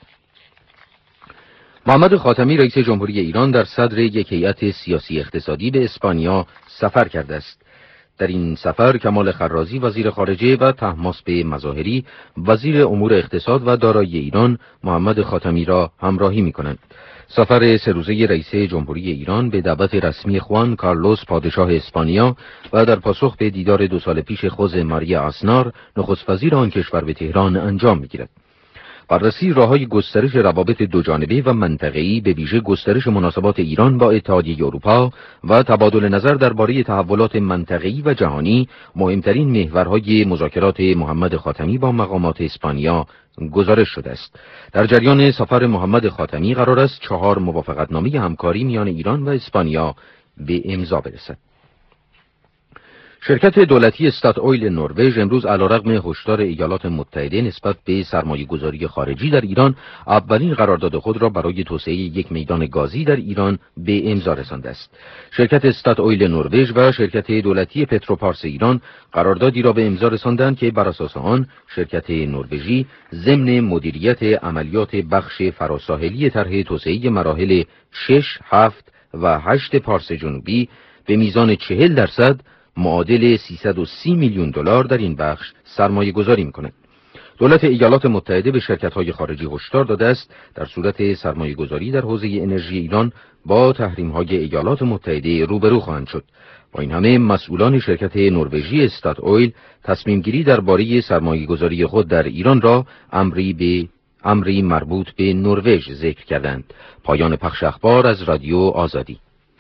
محمد خاتمی رئیس جمهوری ایران در صدر یک هیئت سیاسی اقتصادی به اسپانیا سفر کرده است. در این سفر کمال خرازی وزیر خارجه و طهماسب مظاهری وزیر امور اقتصاد و دارایی ایران محمد خاتمی را همراهی می‌کنند. سفر سه روزه رئیس جمهوری ایران به دعوت رسمی خوان کارلوس پادشاه اسپانیا و در پاسخ به دیدار دو سال پیش خوز ماریا آسنار نخست وزیر آن کشور به تهران انجام می‌گیرد. بررسی راه‌های گسترش روابط دوجانبه و منطقه‌ای به ویژه گسترش مناسبات ایران با اتحادیه اروپا و تبادل نظر درباره تحولات منطقه‌ای و جهانی مهمترین محورهای مذاکرات محمد خاتمی با مقامات اسپانیا گزارش شده است. در جریان سفر محمد خاتمی قرار است چهار موافقتنامه همکاری میان ایران و اسپانیا به امضا برسد. شرکت دولتی استات اویل نروژ امروز علیرغم هشدار ایالات متحده نسبت به سرمایه‌گذاری خارجی در ایران اولین قرارداد خود را برای توسعه یک میدان گازی در ایران به امضا رسانده است. شرکت استات اویل نروژ و شرکت دولتی پتروپارس ایران قراردادی را به امضا رساندند که بر اساس آن شرکت نروژی ضمن مدیریت عملیات بخش فراساحلی طرح توسعه مراحل شش، هفت و هشت پارس جنوبی به میزان چهل درصد معادل سیصد و سی میلیون دلار در این بخش سرمایه گذاری می‌کند. دولت ایالات متحده به شرکت‌های خارجی هشدار داده است در صورت سرمایه گذاری در حوزه انرژی ایران با تحریم‌های ایالات متحده روبرو خواهند شد. با این همه مسئولان شرکت نروژی استات اویل تصمیم گیری درباره سرمایه گذاری خود در ایران را امری به امری مربوط به نروژ ذکر کردند. پایان پخش اخبار از رادیو آزادی.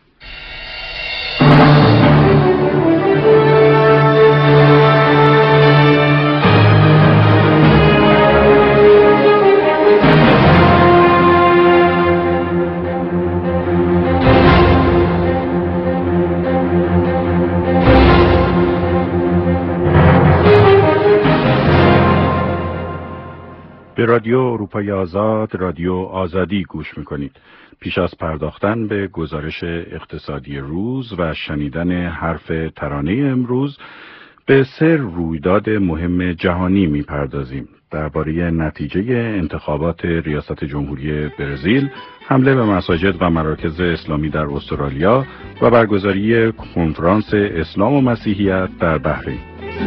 به رادیو اروپای آزاد، رادیو آزادی گوش میکنید. پیش از پرداختن به گزارش اقتصادی روز و شنیدن حرف ترانه امروز به سه رویداد مهم جهانی میپردازیم. درباره نتیجه انتخابات ریاست جمهوری برزیل، حمله به مساجد و مراکز اسلامی در استرالیا و برگزاری کنفرانس اسلام و مسیحیت در بحرین.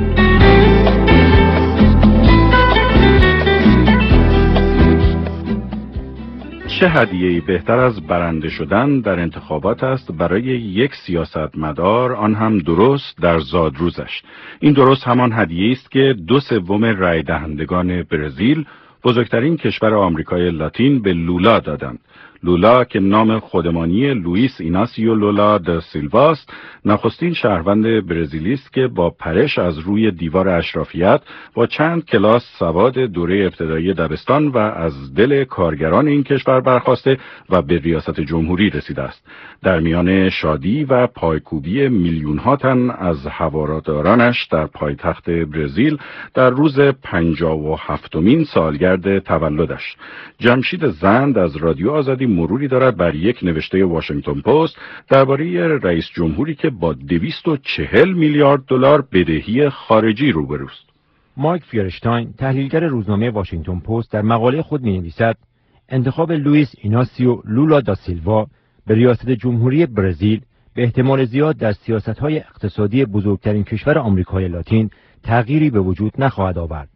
چه هدیه‌ای بهتر از برنده شدن در انتخابات است برای یک سیاستمدار، آن هم درست در زادروزش. این درست همان هدیه‌ای است که دو سوم رای دهندگان برزیل، بزرگترین کشور آمریکای لاتین، به لولا دادند. لولا که نام خودمانی لوئیس ایناسیو لولا دا سیلوا است، نخستین شهروند برزیلی است که با پرش از روی دیوار اشرافیت با چند کلاس سواد دوره ابتدایی دبستان و از دل کارگران این کشور برخاسته و به ریاست جمهوری رسیده است. در میان شادی و پایکوبی میلیون‌ها تن از هوادارانش در پایتخت برزیل در روز پنجاه و هفتمین سالگرد تولدش، جمشید زند از رادیو آزادی مروری دارد بر یک نوشته واشنگتن پست درباره رئیس جمهوری که با دویست و چهل میلیارد دلار بدهی خارجی روبروست. مایک فیرشتاین، تحلیلگر روزنامه واشنگتن پست، در مقاله خود می‌نویسد انتخاب لوئیس ایناسیو لولا دا سیلوا به ریاست جمهوری برزیل به احتمال زیاد در سیاست‌های اقتصادی بزرگترین کشور آمریکای لاتین تغییری به وجود نخواهد آورد.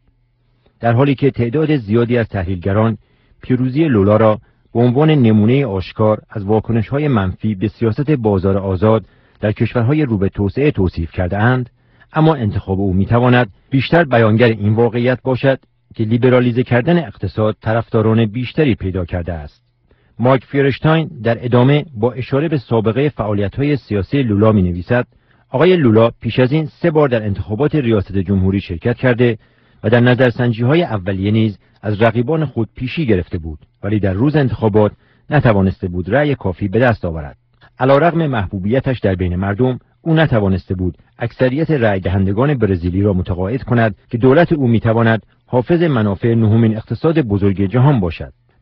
در حالی که تعداد زیادی از تحلیلگران پیروزی لولا را به عنوان نمونه آشکار از واکنش‌های منفی به سیاست بازار آزاد در کشورهای رو به توسعه توصیف کرده اند، اما انتخاب او می‌تواند بیشتر بیانگر این واقعیت باشد که لیبرالیزه کردن اقتصاد طرفداران بیشتری پیدا کرده است. مایک فیرشتاین در ادامه با اشاره به سابقه فعالیت‌های سیاسی لولا می‌نویسد آقای لولا پیش از این سه بار در انتخابات ریاست جمهوری شرکت کرده و در نظرسنجی‌های اولیه نیز از رقیبان خود پیشی گرفته بود، ولی در روز انتخابات نتوانسته بود رأی کافی به دست آورد. علیرغم محبوبیتش در بین مردم، او نتوانسته بود اکثریت رأی دهندگان برزیلی را متقاعد کند که دولت او میتواند حافظ منافع نهمین اقتصاد بزرگ جهان باشد.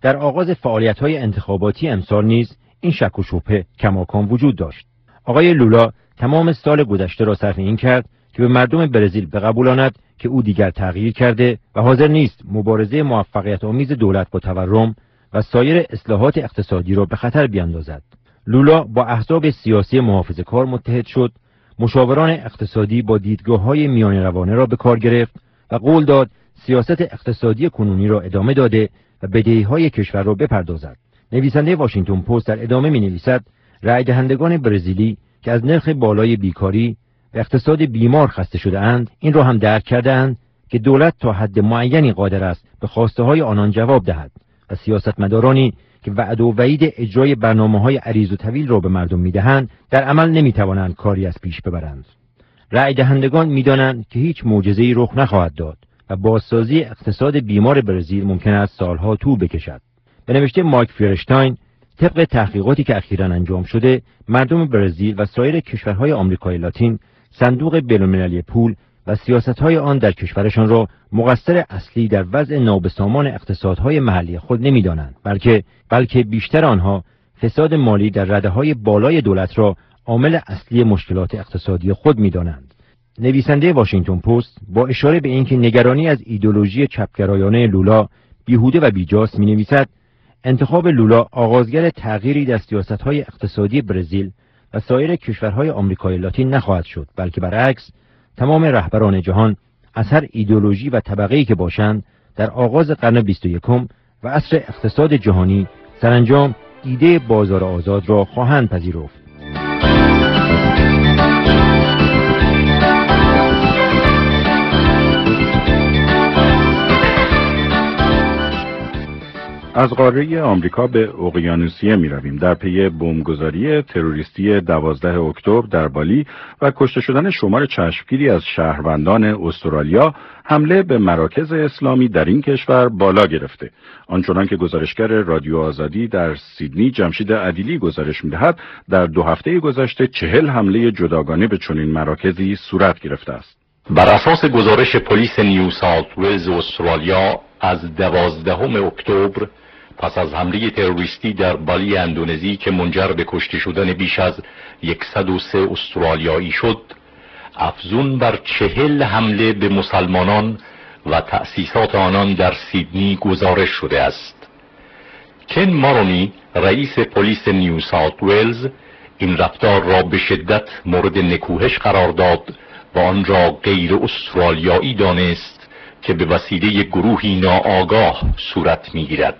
در آغاز فعالیت‌های انتخاباتی امسال نیز این شک و شبهه کماکان وجود داشت. آقای لولا تمام سال گذشته را صرف این کرد که به مردم برزیل بقبولاند که او دیگر تغییر کرده و حاضر نیست مبارزه موفقیت آمیز دولت با تورم و سایر اصلاحات اقتصادی را به خطر بیاندازد. لولا با احزاب سیاسی محافظه‌کار متحد شد، مشاوران اقتصادی با دیدگاه‌های میان روانه را به کار گرفت و قول داد سیاست اقتصادی کنونی را ادامه داده و بدهی‌های کشور را بپردازد. نویسنده واشنگتن پست در ادامه می‌نویسد رای دهندگان برزیلی که از نرخ بالای بیکاری و اقتصاد بیمار خسته شده‌اند، این را هم درک کرده‌اند که دولت تا حد معینی قادر است به خواسته‌های آنان جواب دهد و سیاستمدارانی که وعده و وعید اجرای برنامه‌های عریض و طویل را به مردم می‌دهند، در عمل نمی‌توانند کاری از پیش ببرند. رای دهندگان می‌دانند که هیچ معجزه‌ای رخ نخواهد داد و بازسازی اقتصاد بیمار برزیل ممکن است سالها طول بکشد. به نوشته مایک فیرشتاین، طبق تحقیقاتی که اخیراً انجام شده، مردم برزیل و سایر کشورهای آمریکای لاتین صندوق بین‌المللی پول و سیاست‌های آن در کشورشان را مقصر اصلی در وضع نابسامان اقتصادهای محلی خود نمی‌دانند، بلکه بلکه بیشتر آنها فساد مالی در رده‌های بالای دولت را عامل اصلی مشکلات اقتصادی خود می‌دانند. نویسنده واشنگتن پست با اشاره به اینکه نگرانی از ایدئولوژی چپگرایانه لولا بیهوده و بیجاست می‌نویسد انتخاب لولا آغازگر تغییری در سیاست‌های اقتصادی برزیل و سایر کشورهای آمریکای لاتین نخواهد شد، بلکه برعکس تمام رهبران جهان از هر ایدئولوژی و طبقه‌ای که باشند در آغاز قرن بیست و یکم و عصر اقتصاد جهانی سرانجام ایده بازار آزاد را خواهند پذیرفت. از قاره آمریکا به اقیانوسیه می رویم. در پی بمبگذاری تروریستی دوازده اکتبر در بالی و کشته شدن شمار چشمگیری از شهروندان استرالیا، حمله به مراکز اسلامی در این کشور بالا گرفته. آنچنان که گزارشگر رادیو آزادی در سیدنی جمشید عدیلی گزارش می‌دهد، در دو هفته گذشته چهل حمله جداگانه به چنین مراکزی صورت گرفته است. بر اساس گزارش پلیس نیو ساوت ولز استرالیا از دوازدهم اکتبر، پس از حمله تروریستی در بالی اندونزی که منجر به کشته شدن بیش از صد و سه استرالیایی شد، افزون بر چهل حمله به مسلمانان و تأسیسات آنان در سیدنی گزارش شده است. کن مارونی، رئیس پلیس نیو ساوت ولز، این رفتار را به شدت مورد نکوهش قرار داد و آن را غیر استرالیایی دانست که به وسیله گروهی ناآگاه صورت می‌گیرد.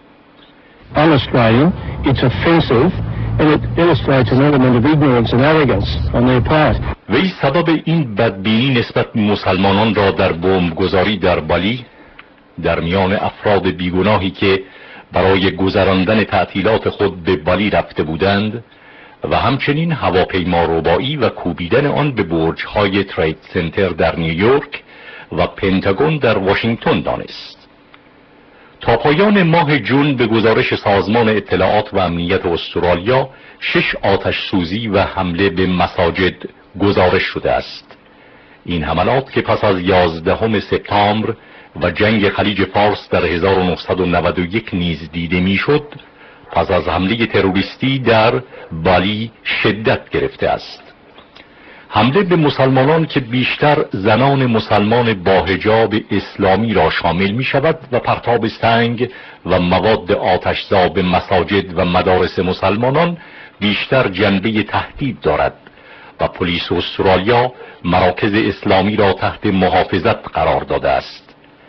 On Australia, it's offensive and it illustrates an element of ignorance and arrogance on their part. وی سبب این بدبینی نسبت به مسلمانان را در بمبگذاری در بالی در میان افراد بیگناهی که برای گذراندن تعطیلات خود به بالی رفته بودند و همچنین هواپیما ربایی و کوبیدن آن به برج‌های ترید سنتر در نیویورک و پنتاگون در واشنگتن دانست. تا پایان ماه جون به گزارش سازمان اطلاعات و امنیت استرالیا شش آتش سوزی و حمله به مساجد گزارش شده است. این حملات که پس از یازدهم سپتامبر و جنگ خلیج فارس در هزار و نهصد و نود و یک نیز دیده میشد، پس از حمله تروریستی در بالی شدت گرفته است. حمله به مسلمانان که بیشتر زنان مسلمان با حجاب اسلامی را شامل می شود و پرتاب سنگ و مواد آتشزا به مساجد و مدارس مسلمانان بیشتر جنبه تهدید دارد و پلیس استرالیا مراکز اسلامی را تحت محافظت قرار داده است.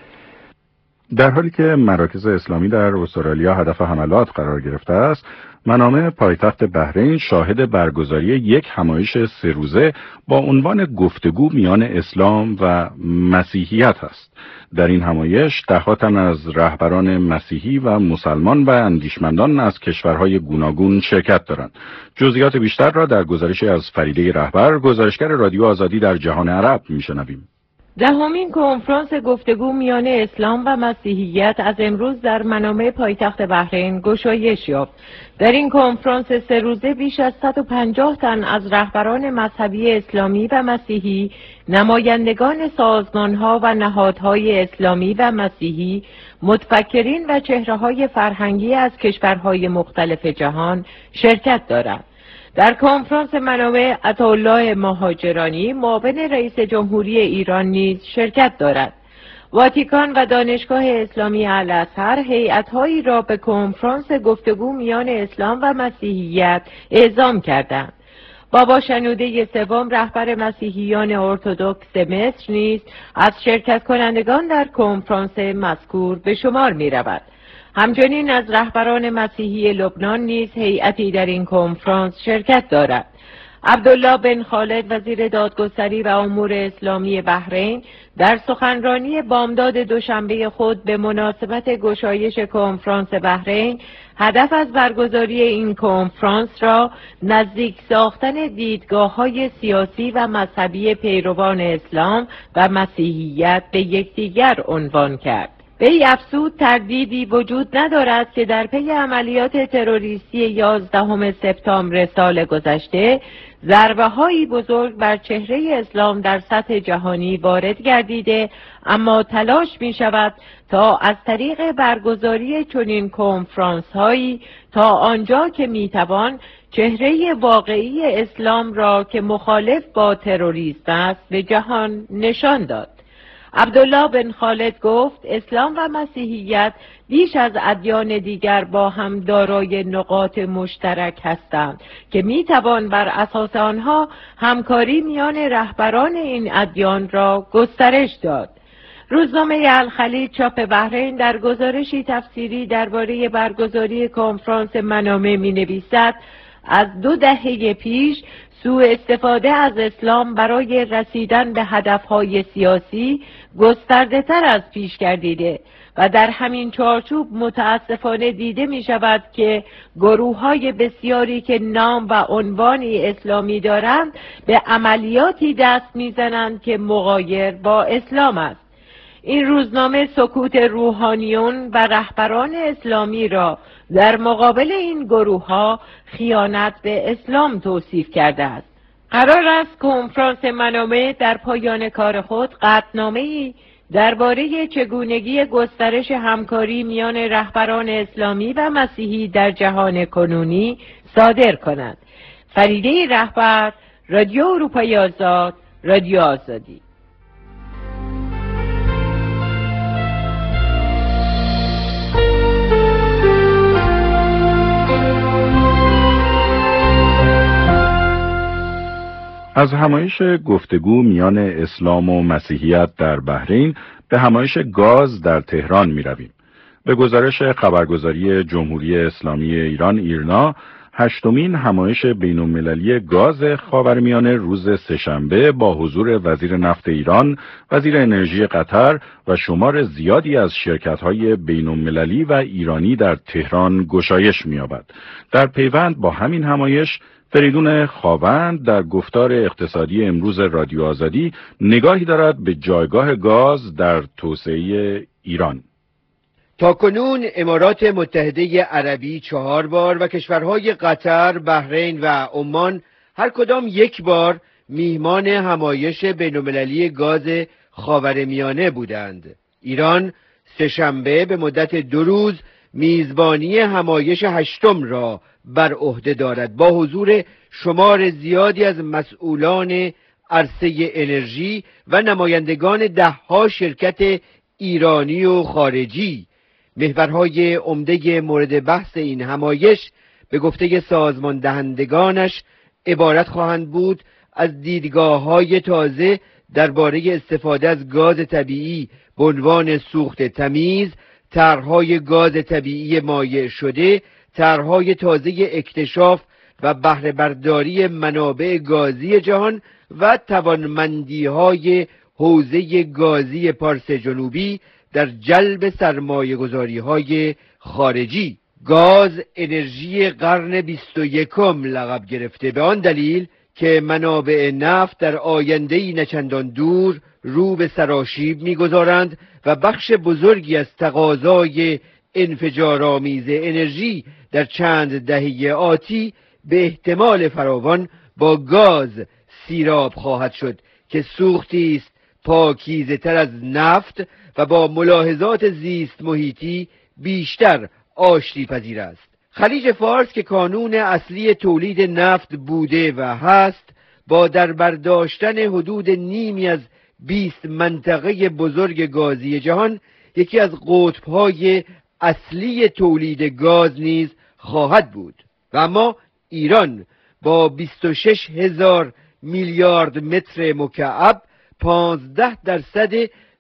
در حالی که مراکز اسلامی در استرالیا هدف حملات قرار گرفته است، منابع پایتخت بحرین شاهد برگزاری یک همایش سه روزه با عنوان گفتگو میان اسلام و مسیحیت است. در این همایش ده‌ها تن از رهبران مسیحی و مسلمان و اندیشمندان از کشورهای گوناگون شرکت دارند. جزئیات بیشتر را در گزارشی از فریده رهبر، گزارشگر رادیو آزادی در جهان عرب میشنویم. دهمین کنفرانس گفتگو میان اسلام و مسیحیت از امروز در منامه پایتخت بحرین گشایش یافت. در این کنفرانس سه روزه بیش از صد و پنجاه تن از رهبران مذهبی اسلامی و مسیحی نمایندگان سازمان‌ها و نهادهای اسلامی و مسیحی، متفکرین و چهره‌های فرهنگی از کشورهای مختلف جهان شرکت دارند. در کنفرانس منابع عطاالله مهاجرانی، معاون رئیس جمهوری ایران نیز شرکت دارد. واتیکان و دانشگاه اسلامی الازهر هیئت‌هایی را به کنفرانس گفتگو میان اسلام و مسیحیت اعزام کردند. بابا شنوده سوم رهبر مسیحیان ارتدوکس مصر نیز از شرکت کنندگان در کنفرانس مذکور به شمار می رود. همچنین از رهبران مسیحی لبنان نیز هیئتی در این کنفرانس شرکت دارد. عبدالله بن خالد وزیر دادگستری و امور اسلامی بحرین در سخنرانی بامداد دوشنبه خود به مناسبت گشایش کنفرانس بحرین هدف از برگزاری این کنفرانس را نزدیک ساختن دیدگاه‌های سیاسی و مذهبی پیروان اسلام و مسیحیت به یکدیگر عنوان کرد. وی افزود تردیدی وجود ندارد که در پی عملیات تروریستی یازدهم سپتامبر سال گذشته ضربه‌هایی بزرگ بر چهره اسلام در سطح جهانی وارد گردیده، اما تلاش می شود تا از طریق برگزاری چنین کنفرانس‌هایی تا آنجا که می توان چهره واقعی اسلام را که مخالف با تروریسم است به جهان نشان داد. عبدالله بن خالد گفت اسلام و مسیحیت بیش از ادیان دیگر با هم دارای نقاط مشترک هستند که میتوان بر اساس آنها همکاری میان رهبران این ادیان را گسترش داد. روزنامه الخلیج چاپ بحرین در گزارشی تفسیری درباره برگزاری کنفرانس منامه مینویسد از دو دهه پیش سوء استفاده از اسلام برای رسیدن به هدفهای سیاسی گسترده تر از پیش گردیده و در همین چارچوب متاسفانه دیده می شود که گروه‌های بسیاری که نام و عنوانی اسلامی دارند به عملیاتی دست می زنند که مغایر با اسلام است. این روزنامه سکوت روحانیون و رهبران اسلامی را در مقابل این گروه‌ها خیانت به اسلام توصیف کرده است. قرار است کنفرانس منامه در پایان کار خود قطعنامه‌ای درباره چگونگی گسترش همکاری میان رهبران اسلامی و مسیحی در جهان کنونی صادر کند. فریده رهبر، رادیو اروپای آزاد، رادیو آزادی. از همایش گفتگو میان اسلام و مسیحیت در بحرین به همایش گاز در تهران می رویم. به گزارش خبرگزاری جمهوری اسلامی ایران ایرنا، هشتمین همایش بین‌المللی گاز خاورمیانه روز سه‌شنبه با حضور وزیر نفت ایران، وزیر انرژی قطر و شمار زیادی از شرکت‌های بین‌المللی و ایرانی در تهران گشایش می‌یابد. در پیوند با همین همایش، فریدون خاوند در گفتار اقتصادی امروز رادیو آزادی نگاهی دارد به جایگاه گاز در توسعه ایران. تاکنون امارات متحده عربی چهار بار و کشورهای قطر، بحرین و عمان هر کدام یک بار میهمان همایش بین‌المللی گاز خاورمیانه بودند. ایران سه‌شنبه به مدت دو روز میزبانی همایش هشتم را بر عهده دارد با حضور شمار زیادی از مسئولان عرصه انرژی و نمایندگان دهها شرکت ایرانی و خارجی. محورهای عمده مورد بحث این همایش به گفته سازمان دهندگانش عبارت خواهند بود از دیدگاه‌های تازه درباره استفاده از گاز طبیعی به عنوان سوخت تمیز، طرح‌های گاز طبیعی مایع شده، طرح‌های تازه اکتشاف و بهره برداری منابع گازی جهان و توانمندی‌های حوزه گازی پارس جنوبی در جلب سرمایه‌گذاری‌های خارجی. گاز انرژی قرن بیست و یکم لقب گرفته به آن دلیل که منابع نفت در آینده‌ای نچندان دور رو به سراشیب می‌گذارند و بخش بزرگی از تقاضای انفجارآمیز انرژی در چند دهه آتی به احتمال فراوان با گاز سیراب خواهد شد که سوختی است پاکیزه تر از نفت و با ملاحظات زیست محیطی بیشتر آشتی پذیر است. خلیج فارس که کانون اصلی تولید نفت بوده و هست، با در برداشتن حدود نیمی از بیست منطقه بزرگ گازی جهان یکی از قطب‌های اصلی تولید گاز نیز خواهد بود. و اما ایران با بیست و شش هزار میلیارد متر مکعب پانزده درصد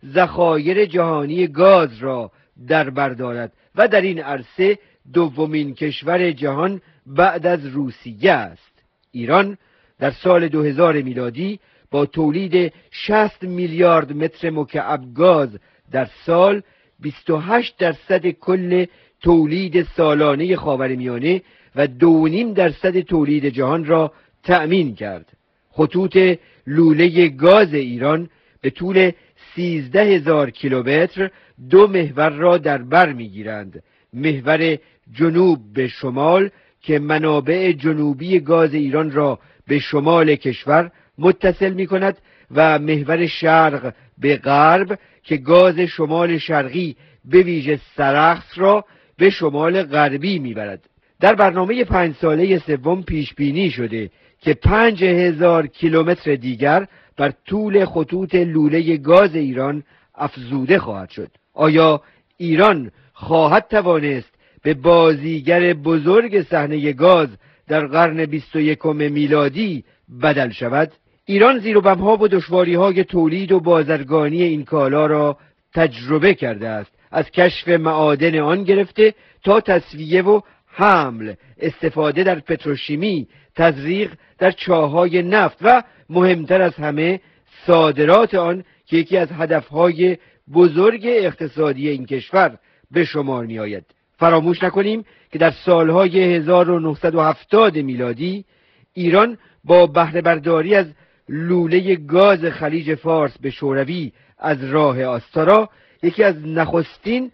ذخایر جهانی گاز را در بر دارد و در این عرصه دومین کشور جهان بعد از روسیه است. ایران در سال دو هزار میلادی با تولید شصت میلیارد متر مکعب گاز در سال بیست و هشت درصد کل تولید سالانه خاورمیانه و دو و نیم درصد تولید جهان را تأمین کرد. خطوط لوله گاز ایران به طول سیزده هزار کیلومتر دو محور را در بر میگیرند. محور جنوب به شمال که منابع جنوبی گاز ایران را به شمال کشور متصل می کند و محور شرق به غرب که گاز شمال شرقی به ویژه سرخس را به شمال غربی می برد. در برنامه پنج ساله سوم پیش بینی شده که پنج هزار کیلومتر دیگر بر طول خطوط لوله گاز ایران افزوده خواهد شد. آیا ایران خواهد توانست به بازیگر بزرگ صحنه گاز در قرن بیست و یکم میلادی بدل شود؟ ایران زیر و بم‌ها و دشواری‌های تولید و بازرگانی این کالا را تجربه کرده است، از کشف معادن آن گرفته تا تصفیه و حمل، استفاده در پتروشیمی، تزریق در چاه‌های نفت و مهمتر از همه صادرات آن که یکی از هدفهای بزرگ اقتصادی این کشور به شمار می آید. فراموش نکنیم که در سالهای هزار و نهصد و هفتاد میلادی ایران با بهره برداری از لوله گاز خلیج فارس به شوروی از راه آستارا یکی از نخستین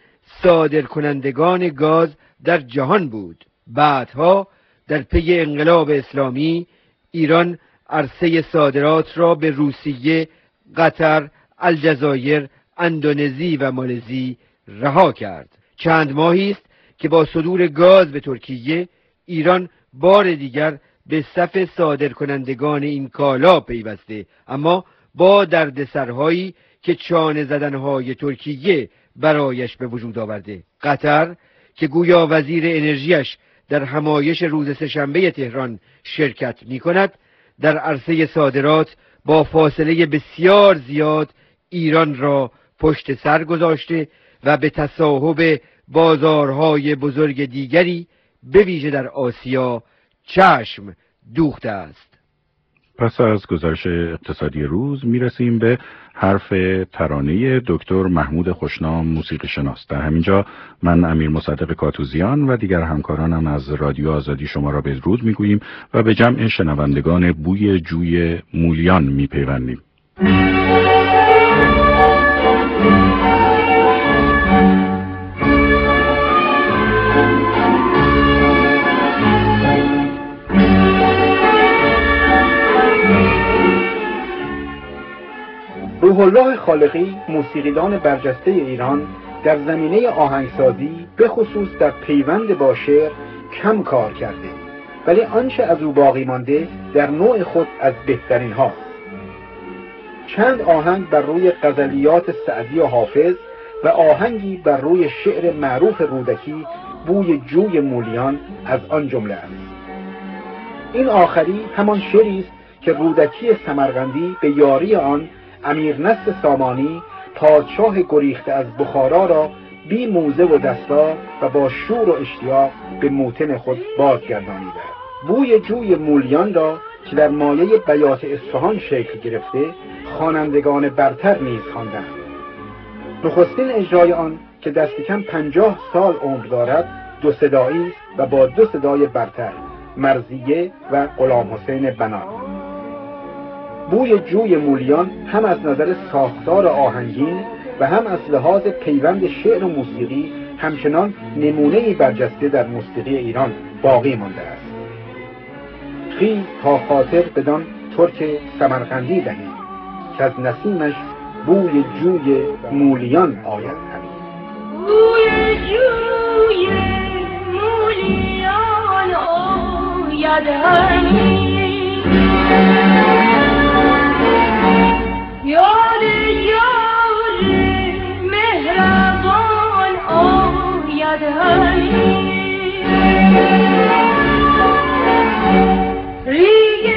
صادرکنندگان گاز در جهان بود. بعدها در پی انقلاب اسلامی ایران عرصه صادرات را به روسیه، قطر، الجزایر، اندونزی و مالزی رها کرد. چند ماهی است که با صدور گاز به ترکیه ایران بار دیگر به صف صادرکنندگان این کالا پیوسته، اما با دردسرهایی که چانه زدنهای ترکیه برایش به وجود آورده. قطر که گویا وزیر انرژیش در همایش روز سه‌شنبه تهران شرکت می کند، در عرصه صادرات با فاصله بسیار زیاد ایران را پشت سر گذاشته و به تصاحب بازارهای بزرگ دیگری به ویژه در آسیا چشم دوخته است. پس از گزارش اقتصادی روز میرسیم به حرف ترانه دکتر محمود خوشنام موسیقی شناس. در همینجا من امیر مصدق کاتوزیان و دیگر همکارانم از رادیو آزادی شما را بدرود میگوییم و به جمع شنوندگان بوی جوی مولیان میپیوندیم. روح الله خالقی، موسیقیدان برجسته ایران، در زمینه آهنگسازی به خصوص در پیوند با شعر کم کار کرده، ولی آنچه از او باقی مانده در نوع خود از بهترین هاست. چند آهنگ بر روی غزلیات سعدی و حافظ و آهنگی بر روی شعر معروف رودکی بوی جوی مولیان از آن جمله است. این آخری همان شعری است که رودکی سمرقندی به یاری آن امیر نصر سامانی پادشاه گریخته از بخارا را بی موزه و دستار و با شور و اشتیاق به موطن خود بازگردانیده. بوی جوی مولیان را که در مایه بیات اصفهان شکل گرفته خوانندگان برتر نیز خواندند. نخستین اجرای آن که دست کم پنجاه سال عمر دارد دو صدایی است و با دو صدای برتر، مرضیه و غلام حسین بنان. بوی جوی مولیان هم از نظر ساختار آهنگین و هم از لحاظ پیوند شعر و موسیقی همچنان نمونه‌ای برجسته در موسیقی ایران باقی مانده است. خیز تا خاطر بدان ترک سمرقندی دهیم که از نسیمش بوی جوی مولیان آید همی. بوی جوی مولیان آید همی، یاد یار مهربان آید همی، ریگ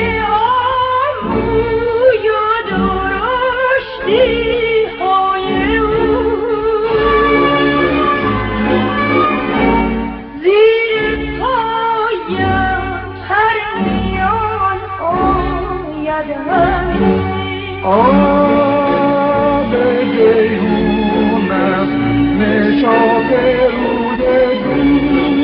آموی و درشتی های او، زیر پایم پرنیان آید همی. آب جیهون از نشاط روی دود،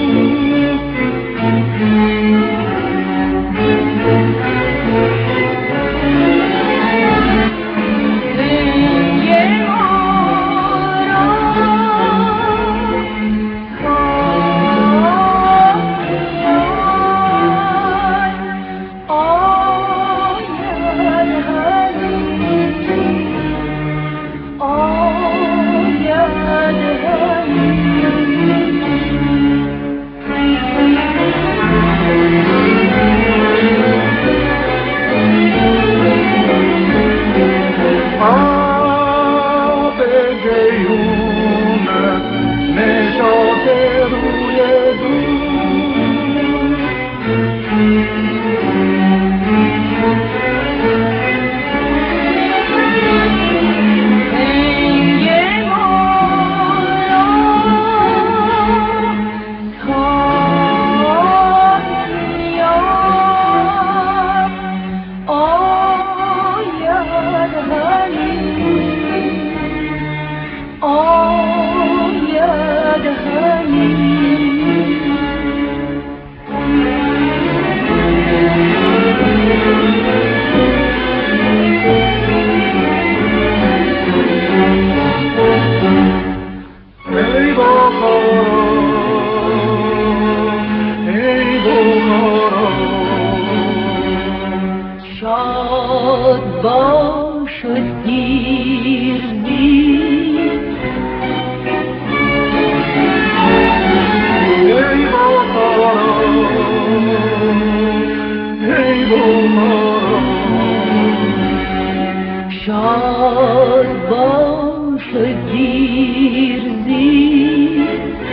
شاد باش دیر زیر،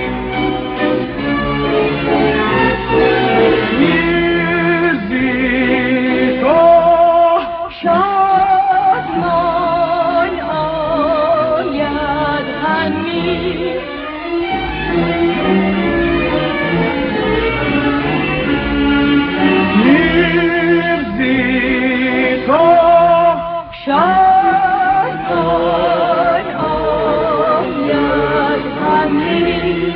میرزی تو شادمان آید همی، میرزی تو شادمان آید همی.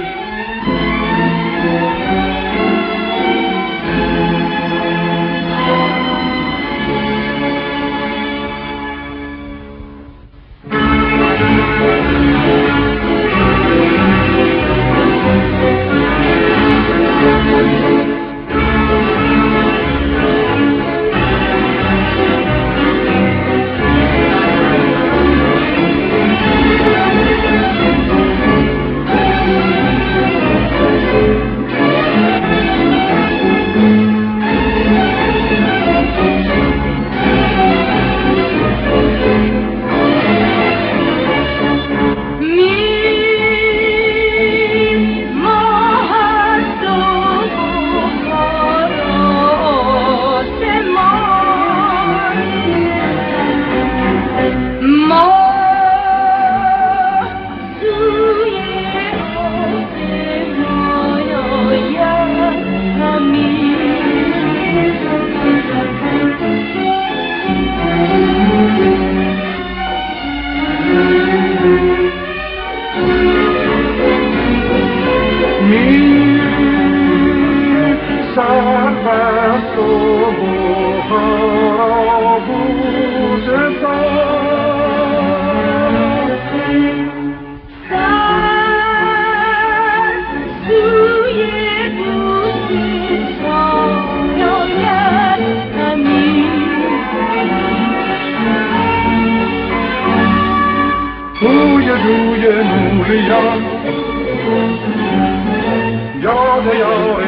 جوی جوی نوریان یاد یار